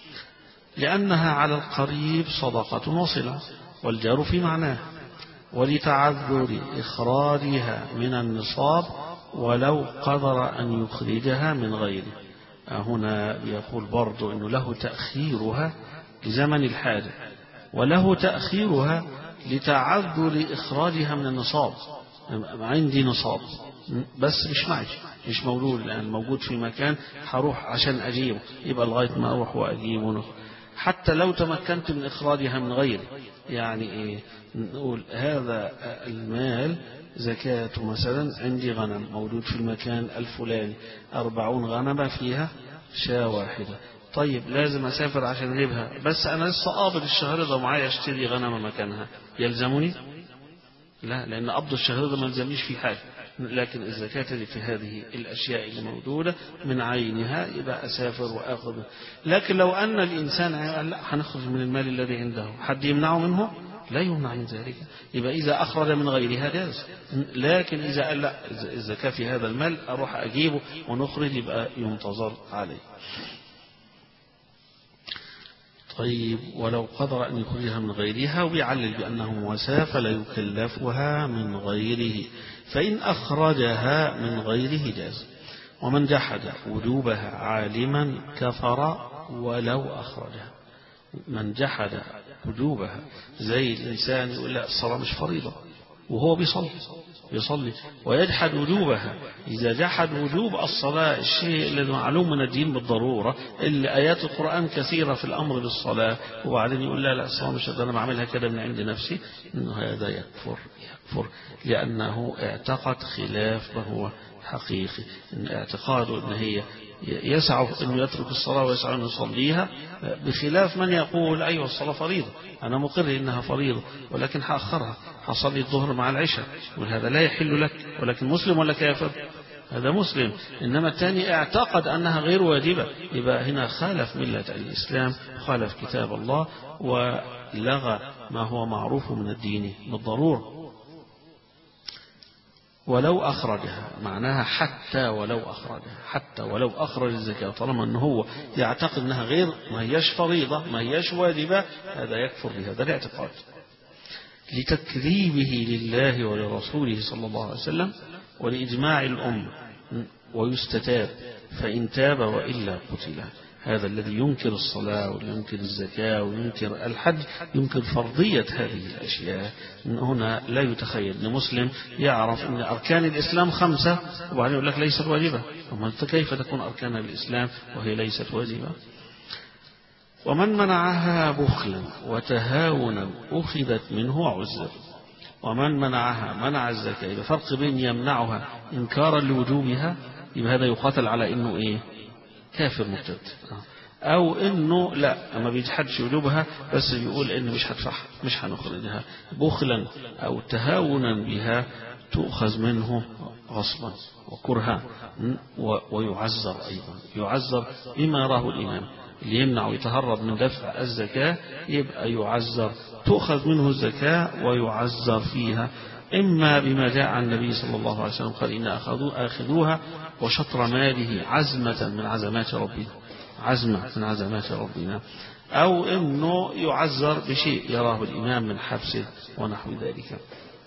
لأنها على القريب صدقة وصلة، والجار في معناه. ولتعذر إخراجها من النصاب ولو قدر أن يخرجها من غيره. هنا يقول برضو أنه له تأخيرها لزمن الحاجة، وله تأخيرها لتعذر إخراجها من النصاب. عندي نصاب بس مش معي، مش موجود الآن، موجود في مكان هروح عشان أجيبه، يبقى لغاية ما أروح وأجيبه. حتى لو تمكنت من إخراجها من غيره، يعني إيه؟ نقول هذا المال زكاة مثلا، عندي غنم موجود في المكان الفلاني 40 غنمة فيها شاة واحدة، طيب لازم أسافر عشان أجيبها، بس أنا لسه قابض الشهر ده معايا أشتري غنمة مكانها، يلزمني؟ لا، لأن قبض الشهر ده ما يلزمنيش في حاجة، لكن الزكاة تجب في هذه الأشياء اللي موجودة من عينها، يبقى أسافر وأخذ. لكن لو أن الإنسان قال لا هنخرج من المال الذي عنده، حد يمنعه منه؟ لا يمنع من ذلك، يبقى إذا أخرج من غيرها جاز. لكن إذا قال لا الزكاة في هذا المال أروح أجيبه ونخرج، يبقى ينتظر عليه. طيب ولو قدر أن يخرجها من غيرها، ويعلل بأنه مواساة فلا يكلفها من غيره، فإن أخرجها من غيره جاز. ومن جحد وجوبها عالما كفر ولو أخرجها. من جحد وجوبها زي الإنسان يقول لا الصلاة مش فريضة وهو بيصلي ويجحد وجوبها. إذا جحد وجوب الصلاة، الشيء الذي معلوم من الدين بالضرورة، اللي آيات القرآن كثيرة في الأمر بالصلاة، وبعدين يقول لا الصلاة مش أنا بعملها كده من عند نفسي، إنه هذا يكفر لأنه اعتقد خلاف ما هو حقيقي. إن اعتقاده إن هي يسعى أن يترك الصلاة ويسعى أن يصليها، بخلاف من يقول أيوة الصلاة فريضة، أنا مقر إنها فريضة ولكن هأخرها، هصلي الظهر مع العشاء، وهذا لا يحل لك، ولكن مسلم ولا كافر؟ هذا مسلم، إنما الثاني اعتقد أنها غير واجبة، يبقى هنا خالف ملة الإسلام، خالف كتاب الله، ولغى ما هو معروف من الدين بالضرورة. ولو أخرجها معناها حتى ولو أخرج الزكاة، طالما أنه هو يعتقد أنها غير، ما هيش فريضة، ما هيش واجبة، هذا يكفر بهذا الاعتقاد لتكذيبه لله ولرسوله صلى الله عليه وسلم ولإجماع الأمة. ويستتاب فإن تاب وإلا قتل. هذا الذي ينكر الصلاة وينكر الزكاة وينكر الحج ينكر فرضية هذه الأشياء. هنا لا يتخيل أن مسلم يعرف أن أركان الإسلام 5 وبعدين يقول لك ليست واجبة. كيف تكون أركان الإسلام وهي ليست واجبة؟ ومن منعها بخلا وتهاونا أخذت منه عزر. ومن منعها منع الزكاة. فرق بين يمنعها إنكارا لوجوبها، يبقى هذا يقاتل على إنه إيه؟ كافر مرتد، أو إنه لا ما بيجحدش وجوبها بس بيقول إن مش هدفعها، مش هنخرجها. بخلا أو تهاونا بها تؤخذ منه غصبا وكرها، ويعذر أيضا، يعذر بما يراه الإمام. اللي يمنع ويتهرب من دفع الزكاة يبقى يعذر، تؤخذ منه الزكاة ويعذر فيها، إما بما جاء عن النبي صلى الله عليه وسلم قال إن أخذوها وشطر ماله عزمة من عزمات ربنا، أو إنه يعذر بشيء يراه الإمام من حبسه ونحو ذلك.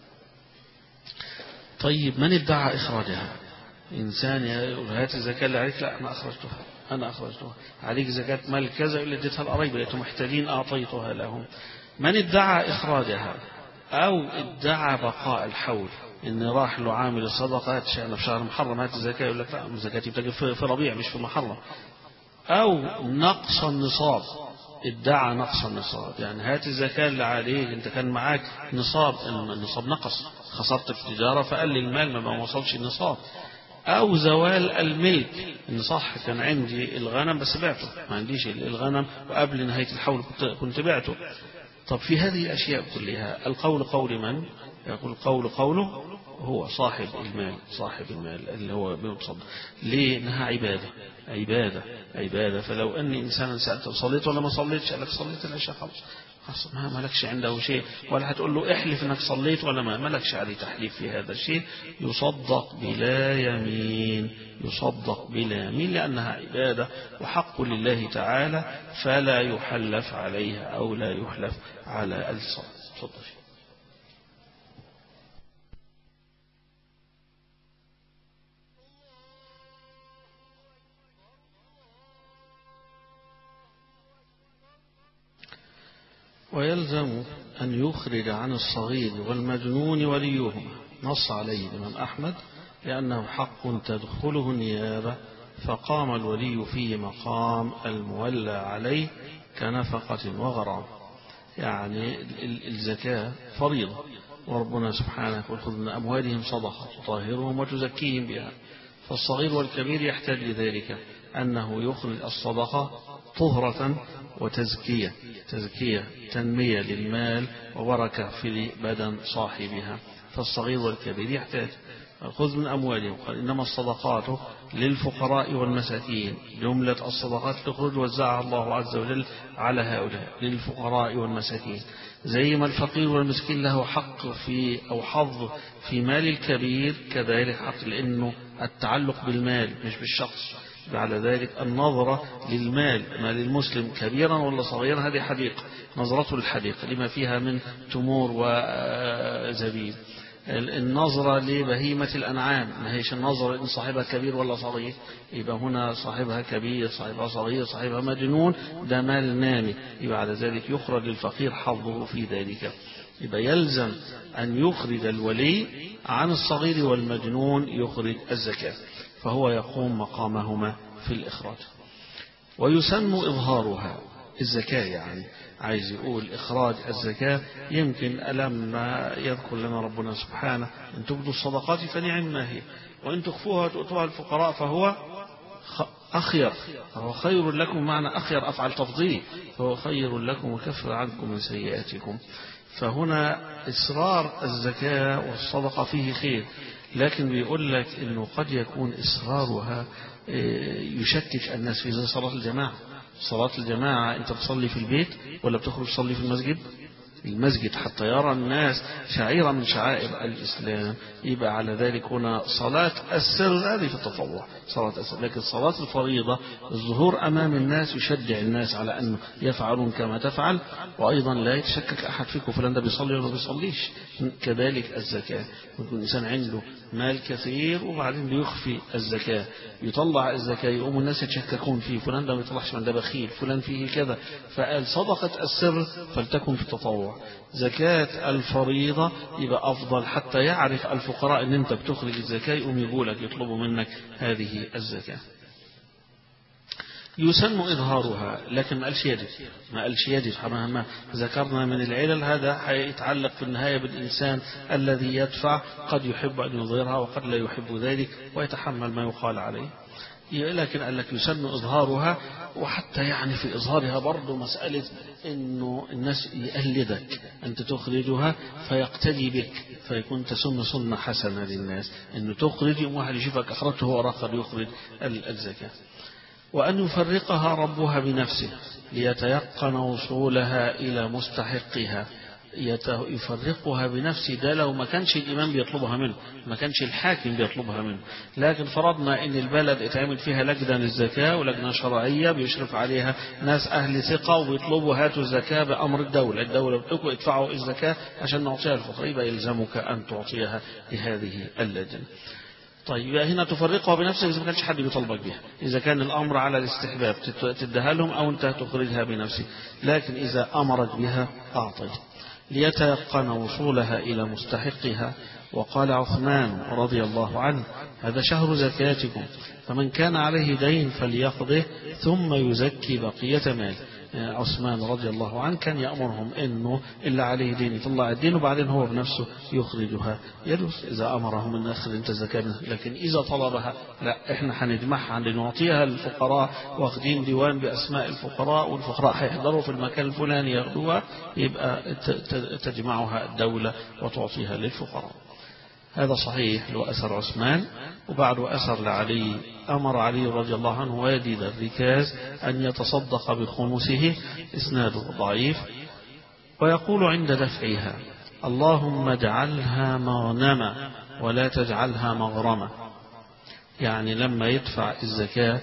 طيب من ادعى إخراجها؟ إنسان يقول هات الزكاة اللي عليك، لا أنا أخرجتها، عليك زكاة مال كذا اللي اديتها القرايب لقيتهم محتاجين أعطيتها لهم. من ادعى إخراجها أو ادعى بقاء الحول، إن راح له عامل الصدقة في شهر محرم هات الزكاة، يقول لك لا زكاتي بتجي في ربيع مش في محرم. أو نقص النصاب، ادعى نقص النصاب، يعني هات الزكاة اللي عليك، أنت كان معاك نصاب، النصاب نقص، خسرت في التجارة فقال لي المال ما وصلش النصاب. أو زوال الملك، إن صح كان عندي الغنم بس بعته، ما عنديش الغنم وقبل نهاية الحول كنت بعته. طب في هذه الأشياء كلها القول قول من؟ يقول قوله هو صاحب المال اللي هو بيتصدق. ليه؟ إنها عبادة. فلو أن إنسانا سألته صليت ولا ما صليتش، قال لك صليت العشاء خلاص ما ملكش عنده شيء، ولا هتقول له احلف انك صليت ولا ما ملكش عليه تحليف في هذا الشيء. يصدق بلا يمين لأنها عبادة وحق لله تعالى، فلا يحلف عليها أو لا يحلف على الصدق. ويلزم أن يخرج عن الصغير والمجنون وليهما، نص عليه الإمام أحمد، لأنه حق تدخله النيابة، فقام الولي فيه مقام المولى عليه كنفقة وغرام. يعني الزكاة فريضة، وربنا سبحانه يقول خذ من أموالهم صدقة تطهرهم وتزكيهم بها. فالصغير والكبير يحتاج لذلك أنه يخرج الصدقة طهرة وتزكية، تنمية للمال وبركة في بدن صاحبها. فالصغير والكبير يحتاج. خذ من أموالهم، قال إنما الصدقات للفقراء والمساكين، جملة الصدقات تخرج وزعها الله عز وجل على هؤلاء للفقراء والمساكين، زي ما الفقير والمسكين له حق في أو حظ في مال الكبير، كذلك حق، لأنه التعلق بالمال مش بالشخص. على ذلك النظرة للمال، مال المسلم كبيرا ولا صغيرا، هذه حديقة، نظرته للحديقة لما فيها من تمور وزبيب. النظرة لبهيمة الأنعام، ما هيش النظرة إن صاحبها كبير ولا صغير، يبقى هنا صاحبها كبير، صاحبها صغير، صاحبها مجنون، ده مال نامي، يبقى على ذلك يخرج للفقير حظه في ذلك. يبقى يلزم أن يخرج الولي عن الصغير والمجنون، يخرج الزكاة، فهو يقوم مقامهما في الإخراج. ويسن إظهارها، الزكاة يعني عايز يقول إخراج الزكاة، يمكن لما يذكر لنا ربنا سبحانه إن تبدوا الصدقات فنعم ما هي، وإن تخفوها وتؤتوها الفقراء فهو أخير، فهو خير لكم، معنى أخير أفعل تفضيل، فهو خير لكم وكفر عنكم من سيئاتكم. فهنا إصرار الزكاة والصدقة فيه خير، لكن بيقول لك إنه قد يكون إصرارها يشكك الناس في زي صلاة الجماعة. صلاة الجماعة أنت بتصلي في البيت ولا بتخرج تصلي في المسجد؟ المسجد حتى يرى الناس شعيرة من شعائر الإسلام. يبقى على ذلك هنا صلاة السر هذه في التطوع صلاة السر، لكن صلاة الفريضة الظهور أمام الناس يشجع الناس على أن يفعلون كما تفعل، وأيضا لا يتشكك أحد فيكم فلان ده بيصلي ولا بيصليش. كذلك الزكاة، يكون الإنسان عنده مال كثير وبعدين بيخفي الزكاة، يطلع الزكاة يقوم الناس يتشككون فيه، فلان ده ما يطلعش من ده بخيل، فلان فيه كذا. فقال صدقة السر فلتكن في التطوع. زكاة الفريضة يبقى أفضل حتى يعرف الفقراء أن أنت بتخرج الزكاة، يقوم يقولك يطلبوا منك هذه الزكاة. يسن إظهارها، لكن ما قالش يجب، ما قالش يجب. ما ذكرنا من العلل هذا هيتعلق في النهاية بالإنسان الذي يدفع، قد يحب أن يظهرها وقد لا يحب ذلك ويتحمل ما يقال عليه. لكن قال لك يسن إظهارها، وحتى يعني في إظهارها برضه مسألة إنه الناس يقلدك أنت تخرجها فيقتدي بك، فيكون تسن سنة حسنة للناس إنه تخرج، يوم واحد يشوفك أخرجته هو آخر يخرج الزكاة. وأن يفرقها ربها بنفسه ليتيقن وصولها إلى مستحقها. يفرقها بنفسه، ده لو ما كانش الإمام بيطلبها منه، ما كانش الحاكم بيطلبها منه. لكن فرضنا إن البلد اتعمل فيها لجنة للزكاة ولجنة شرعية بيشرف عليها ناس أهل ثقة وبيطلبوا هاتوا الزكاة بأمر الدولة، الدولة بتقول ادفعوا الزكاة عشان نعطيها الفقراء، يبقى يلزمك أن تعطيها لهذه اللجنة. طيب هنا تفرقها بنفسك إذا ما كانش حد بيطلبك بها، إذا كان الأمر على الاستحباب تديها لهم أو أنت تخرجها بنفسك، لكن إذا أمرت بها أعطيت. ليتيقن وصولها إلى مستحقها. وقال عثمان رضي الله عنه هذا شهر زكاتكم، فمن كان عليه دين فليقضه ثم يزكي بقية ماله. عثمان رضي الله عنه كان يأمرهم إنه إلا عليه دين يطلع الدين وبعدين هو بنفسه يخرجها. يجوز إذا أمرهم أن أخرج أنت الزكاة، لكن إذا طلبها لا، إحنا هنجمعها لنعطيها للفقراء، واخدين ديوان بأسماء الفقراء والفقراء هيحضروا في المكان الفلاني ياخدوها، يبقى تجمعها الدولة وتعطيها للفقراء. هذا صحيح له أثر عثمان، وبعد أثر لعلي أمر علي رضي الله عنه وادي ذا الركاز أن يتصدق بخمسه، إسناده ضعيف. ويقول عند دفعها اللهم اجعلها مغنمة ولا تجعلها مغرمة، يعني لما يدفع الزكاة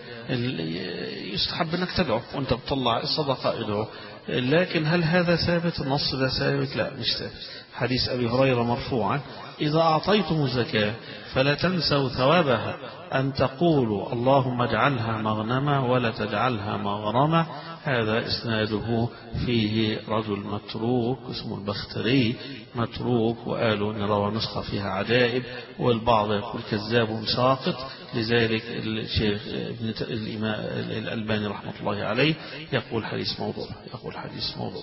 يستحب أنك تدعو وأنت بتطلع الصدقة ادعو، لكن هل هذا ثابت؟ النص ده ثابت؟ لا مش ثابت. حديث أبي هريرة مرفوعا إذا أعطيتم الزكاة فلا تنسوا ثوابها، أن تقولوا اللهم اجعلها مغنمة ولا تجعلها مغرمة. هذا إسناده فيه رجل متروك اسمه البختري متروك، وقالوا أن روى نسخة فيها عجائب، والبعض يقول كذاب ساقط. لذلك الشيخ الألباني رحمة الله عليه يقول حديث موضوع، يقول حديث موضوع.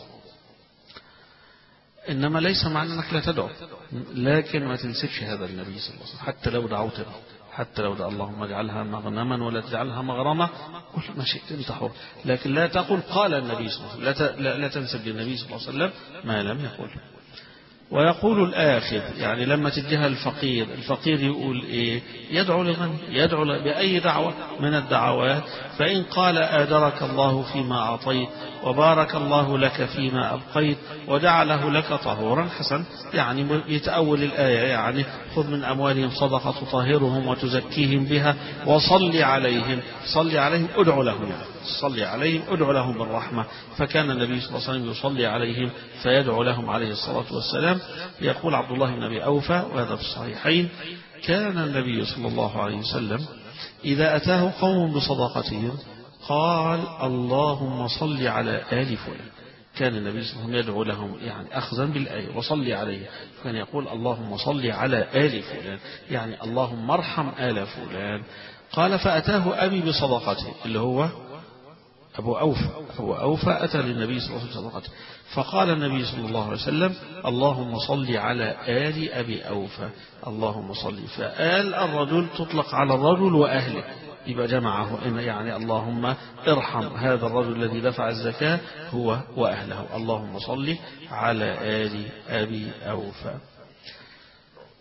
إنما ليس معنى أنك لا تدعو، لكن ما تنسبش هذا النبي صلى الله عليه وسلم، حتى لو دعوت له، حتى لو دعا اللهم اجعلها مغنما ولا تجعلها مغرمة، قل ما شئت انت حر، لكن لا تقل قال النبي صلى الله عليه وسلم، لا تنسب للنبي صلى الله عليه وسلم ما لم يقل. ويقول الآخذ، يعني لما تديها الفقير، الفقير يقول إيه؟ يدعو للغني، يدعو بأي دعوة من الدعوات، فإن قال آدرك الله فيما أعطيت وبارك الله لك فيما أبقيت وجعله لك طهورا حسن، يعني يتأول الآية، يعني خذ من أموالهم صدقة تطهرهم وتزكيهم بها وصلي عليهم، صلي عليهم ادعو لهم، يعني صلي عليهم ادعو لهم بالرحمة. فكان النبي صلى الله عليه وسلم يصلي عليهم فيدعو لهم عليه الصلاة والسلام. يقول عبد الله بن أبي أوفى وهذا في الصحيحين كان النبي صلى الله عليه وسلم إذا أتاه قوم بصدقتهم قال اللهم صل على آل فلان. كان النبي صلى الله عليه وسلم يدعو لهم يعني أخذا بالآية وصلي عليه، كان يقول اللهم صل على آل فلان، يعني اللهم ارحم آل فلان. قال فأتاه أبي بصدقته اللي هو أبو أوفى أتى للنبي صلى الله عليه وسلم صدقته، فقال النبي صلى الله عليه وسلم اللهم صل على آل أبي أوفى، اللهم صل. فآل الرجل تطلق على الرجل وأهله، يبقى جمعه، يعني اللهم ارحم هذا الرجل الذي دفع الزكاة هو وأهله، اللهم صل على آل أبي أوفى.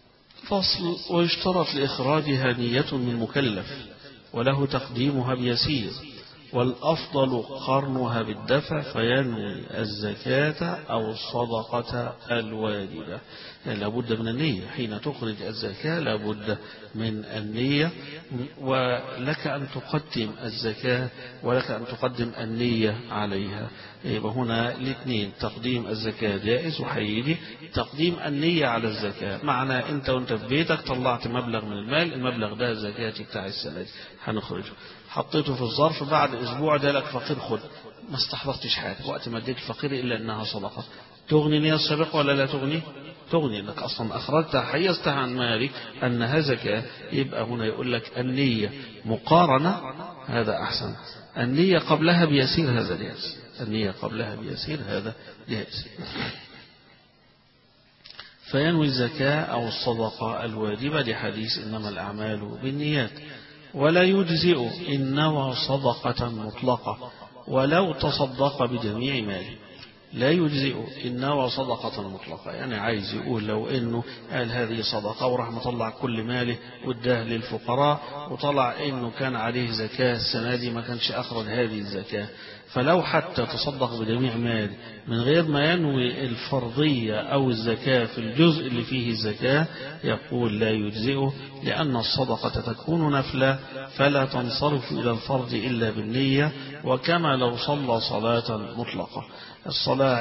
فصل. ويشترط لإخراجها نية من مكلف وله تقديمها بيسير، والأفضل قرنها بالدفع فينوي الزكاة أو الصدقة الواجبة. يعني لابد من النية حين تخرج الزكاة، لابد من النية، ولك أن تقدم الزكاة ولك أن تقدم النية عليها. يبقى هنا الاثنين، تقديم الزكاة جائز وحيجي تقديم النية على الزكاة. معنى أنت وأنت في بيتك طلعت مبلغ من المال، المبلغ ده الزكاة بتاع السنة دي هنخرجه، حطيته في الظرف، بعد أسبوع جالك فقير خد، ما استحضرتش حاجة، وقت ما اديت الفقير إلا أنها صدقة، تغني نية السابقة ولا لا تغني؟ تغني، انك اصلا اخرجتها حيزتها عن مالك انها زكاة. يبقى هنا يقول لك النية مقارنة، هذا احسن. النية قبلها بيسير، هذا جائز. النية قبلها بيسير، هذا جائز. فينوي الزكاة او الصدقة الواجبة لحديث انما الاعمال بالنيات. ولا يجزئ ان نوى صدقة مطلقة ولو تصدق بجميع ماله. لا يجزئ إن نوى صدقة مطلقة، يعني عايز يقول لو إنه قال هذه صدقة وراح مطلع كل ماله واداه للفقراء، وطلع إنه كان عليه زكاة السنة دي ما كانش أخرج هذه الزكاة، فلو حتى تصدق بجميع ماله من غير ما ينوي الفرضية أو الزكاة في الجزء اللي فيه الزكاة، يقول لا يجزئه، لأن الصدقة تكون نفلة فلا تنصرف إلى الفرض إلا بالنية، وكما لو صلى صلاة مطلقة. الصلاة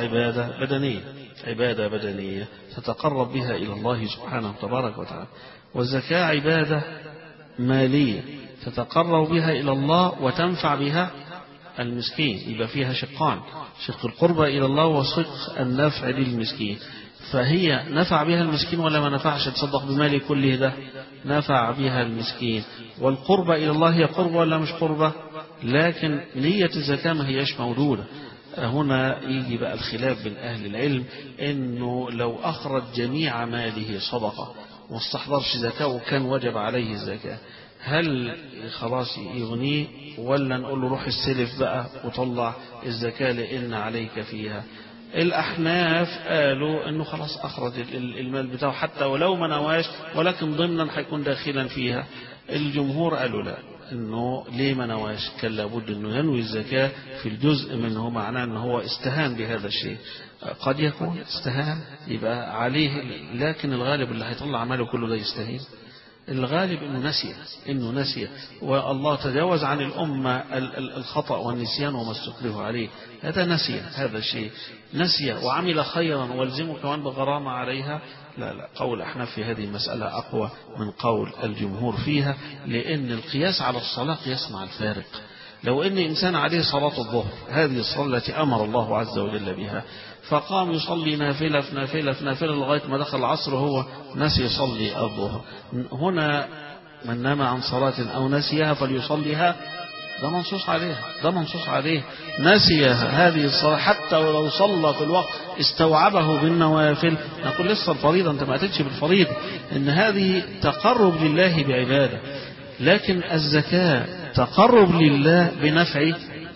عبادة بدنية تتقرب بها إلى الله سبحانه تبارك وتعالى، والزكاة عبادة مالية تتقرب بها إلى الله وتنفع بها المسكين. يبقى فيها شقان، شق القربة إلى الله وشق النفع للمسكين. فهي نفع بها المسكين ولا ما نفعش؟ تصدق بمالي كله ده نفع بها المسكين. والقربة إلى الله هي قربة ولا مش قربة؟ لكن نية الزكاة ما هيش موجودة. هنا يجي بقى الخلاف بين أهل العلم، إنه لو أخرج جميع ماله صدقة واستحضرش زكاة وكان وجب عليه الزكاة، هل خلاص يغنيه ولا نقول له روح السلف بقى وطلع الزكاة لأن عليك فيها؟ الأحناف قالوا إنه خلاص أخرج المال بتاعه حتى ولو ما نواش، ولكن ضمنا هيكون داخلا فيها. الجمهور قالوا لا، إنه ليه ما نواش؟ كان لابد إنه ينوي الزكاة في الجزء منه، معناه إنه هو استهان بهذا الشيء. قد يكون استهان يبقى عليه، لكن الغالب اللي هيطلع ماله كله ده يستهين. الغالب إنه نسي والله تجاوز عن الأمة الخطأ والنسيان وما استكره عليه. هذا نسي، هذا الشيء نسي وعمل خيرا والزمه كمان بغرامة عليها. لا، قول أحناف في هذه المسألة أقوى من قول الجمهور فيها، لأن القياس على الصلاة قياس مع الفارق. لو أن إنسان عليه صلاة الظهر، هذه الصلاة التي أمر الله عز وجل بها، فقام يصلي نافلة في نافلة في نافلة لغاية ما دخل العصر هو نسي يصلي الظهر، هنا من نام عن صلاة أو نسيها فليصليها، ده منصوص عليه نسيها هذه الصلاة، حتى ولو صلى في الوقت استوعبه بالنوافل. نقول لسه الفريضة أنت ما أتتش بالفريضة، إن هذه تقرب لله بعبادة، لكن الزكاة تقرب لله بنفع.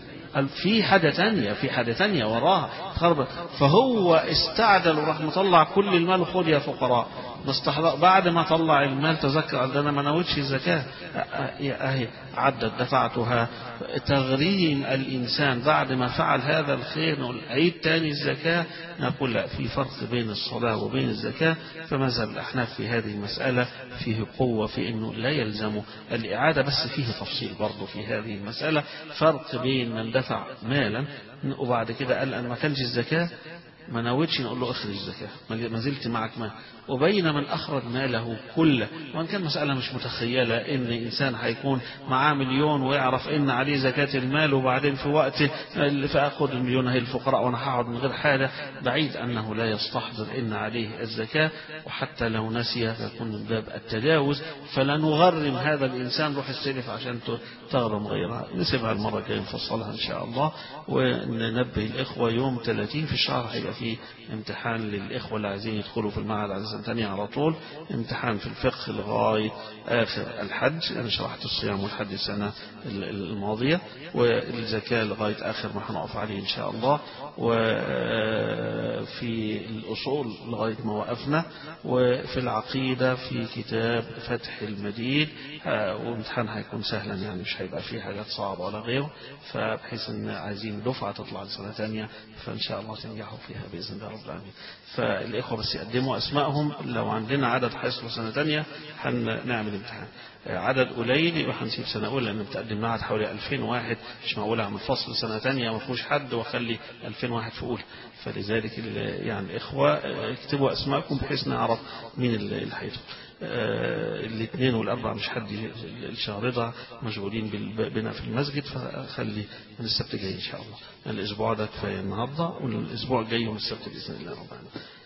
في حاجة تانية وراها، فهو استعجل وراح مطلع كل المال خذ يا فقراء، بعد ما طلع المال تذكر أن أنا ما نويتش الزكاة، أهي عدت دفعتها. تغريم الإنسان بعد ما فعل هذا الخير نقول عيد تاني الزكاة، نقول لا، في فرق بين الصلاة وبين الزكاة. فمذهب الأحناف في هذه المسألة فيه قوة في أنه لا يلزم الإعادة، بس فيه تفصيل برضه في هذه المسألة، فرق بين من دفع مالا وبعد كده قال أن ما كانش الزكاة ما نويتش نقول له اخرج الزكاة ما زلت معك مال، وبين من أخرج ماله كله. وإن كان مسألة مش متخيلة إن إنسان هيكون معاه مليون ويعرف إن عليه زكاة المال، وبعدين في وقته فأخذ المليون هي الفقراء وأنا هقعد من غير حاجة، بعيد أنه لا يستحضر إن عليه الزكاة، وحتى لو نسي فيكون من باب التجاوز، فلا نغرم هذا الإنسان روح السلف عشان تغرم غيرها. نسيبها المرة الجاية نفصلها إن شاء الله، وننبه الإخوة يوم 30 في الشهر هيبقى فيه امتحان للإخوة اللي عايزين يدخلوا في المعهد على سنة تانية على طول، امتحان في الفقه لغاية آخر الحج. أنا شرحت الصيام والحج السنة الماضية، والزكاة لغاية آخر ما هنقف عليه إن شاء الله، وفي الأصول لغاية ما وقفنا، وفي العقيدة في كتاب فتح المجيد، وامتحان هيكون سهلا يعني مش هيبقى فيه حاجات صعبة ولا غيره، فبحيث ان عايزين دفعة تطلع لسنة تانية فإن شاء الله تنجحوا فيها بإذن الله رب العالمين. فالإخوة بس يقدموا أسمائهم، لو عندنا عدد هيصلوا سنة تانية هنعمل امتحان، عدد قليل يبقى هنسيب سنة أولى، لأن بتقدم معهد حوالي 2000 واحد، مش معقول أعمل فصل سنة تانية ما فيهوش حد وأخلي 2000 واحد في أولى. فلذلك يعني الإخوة اكتبوا أسماءكم بحيث نعرف مين اللي هيدخل. الاثنين والأربع مش حد، الشارطة مشغولين بنا في المسجد، فخلي من السبت الجاي إن شاء الله. الأسبوع ده كفاية النهاردة، والأسبوع الجاي يوم السبت بإذن الله رب العالمين.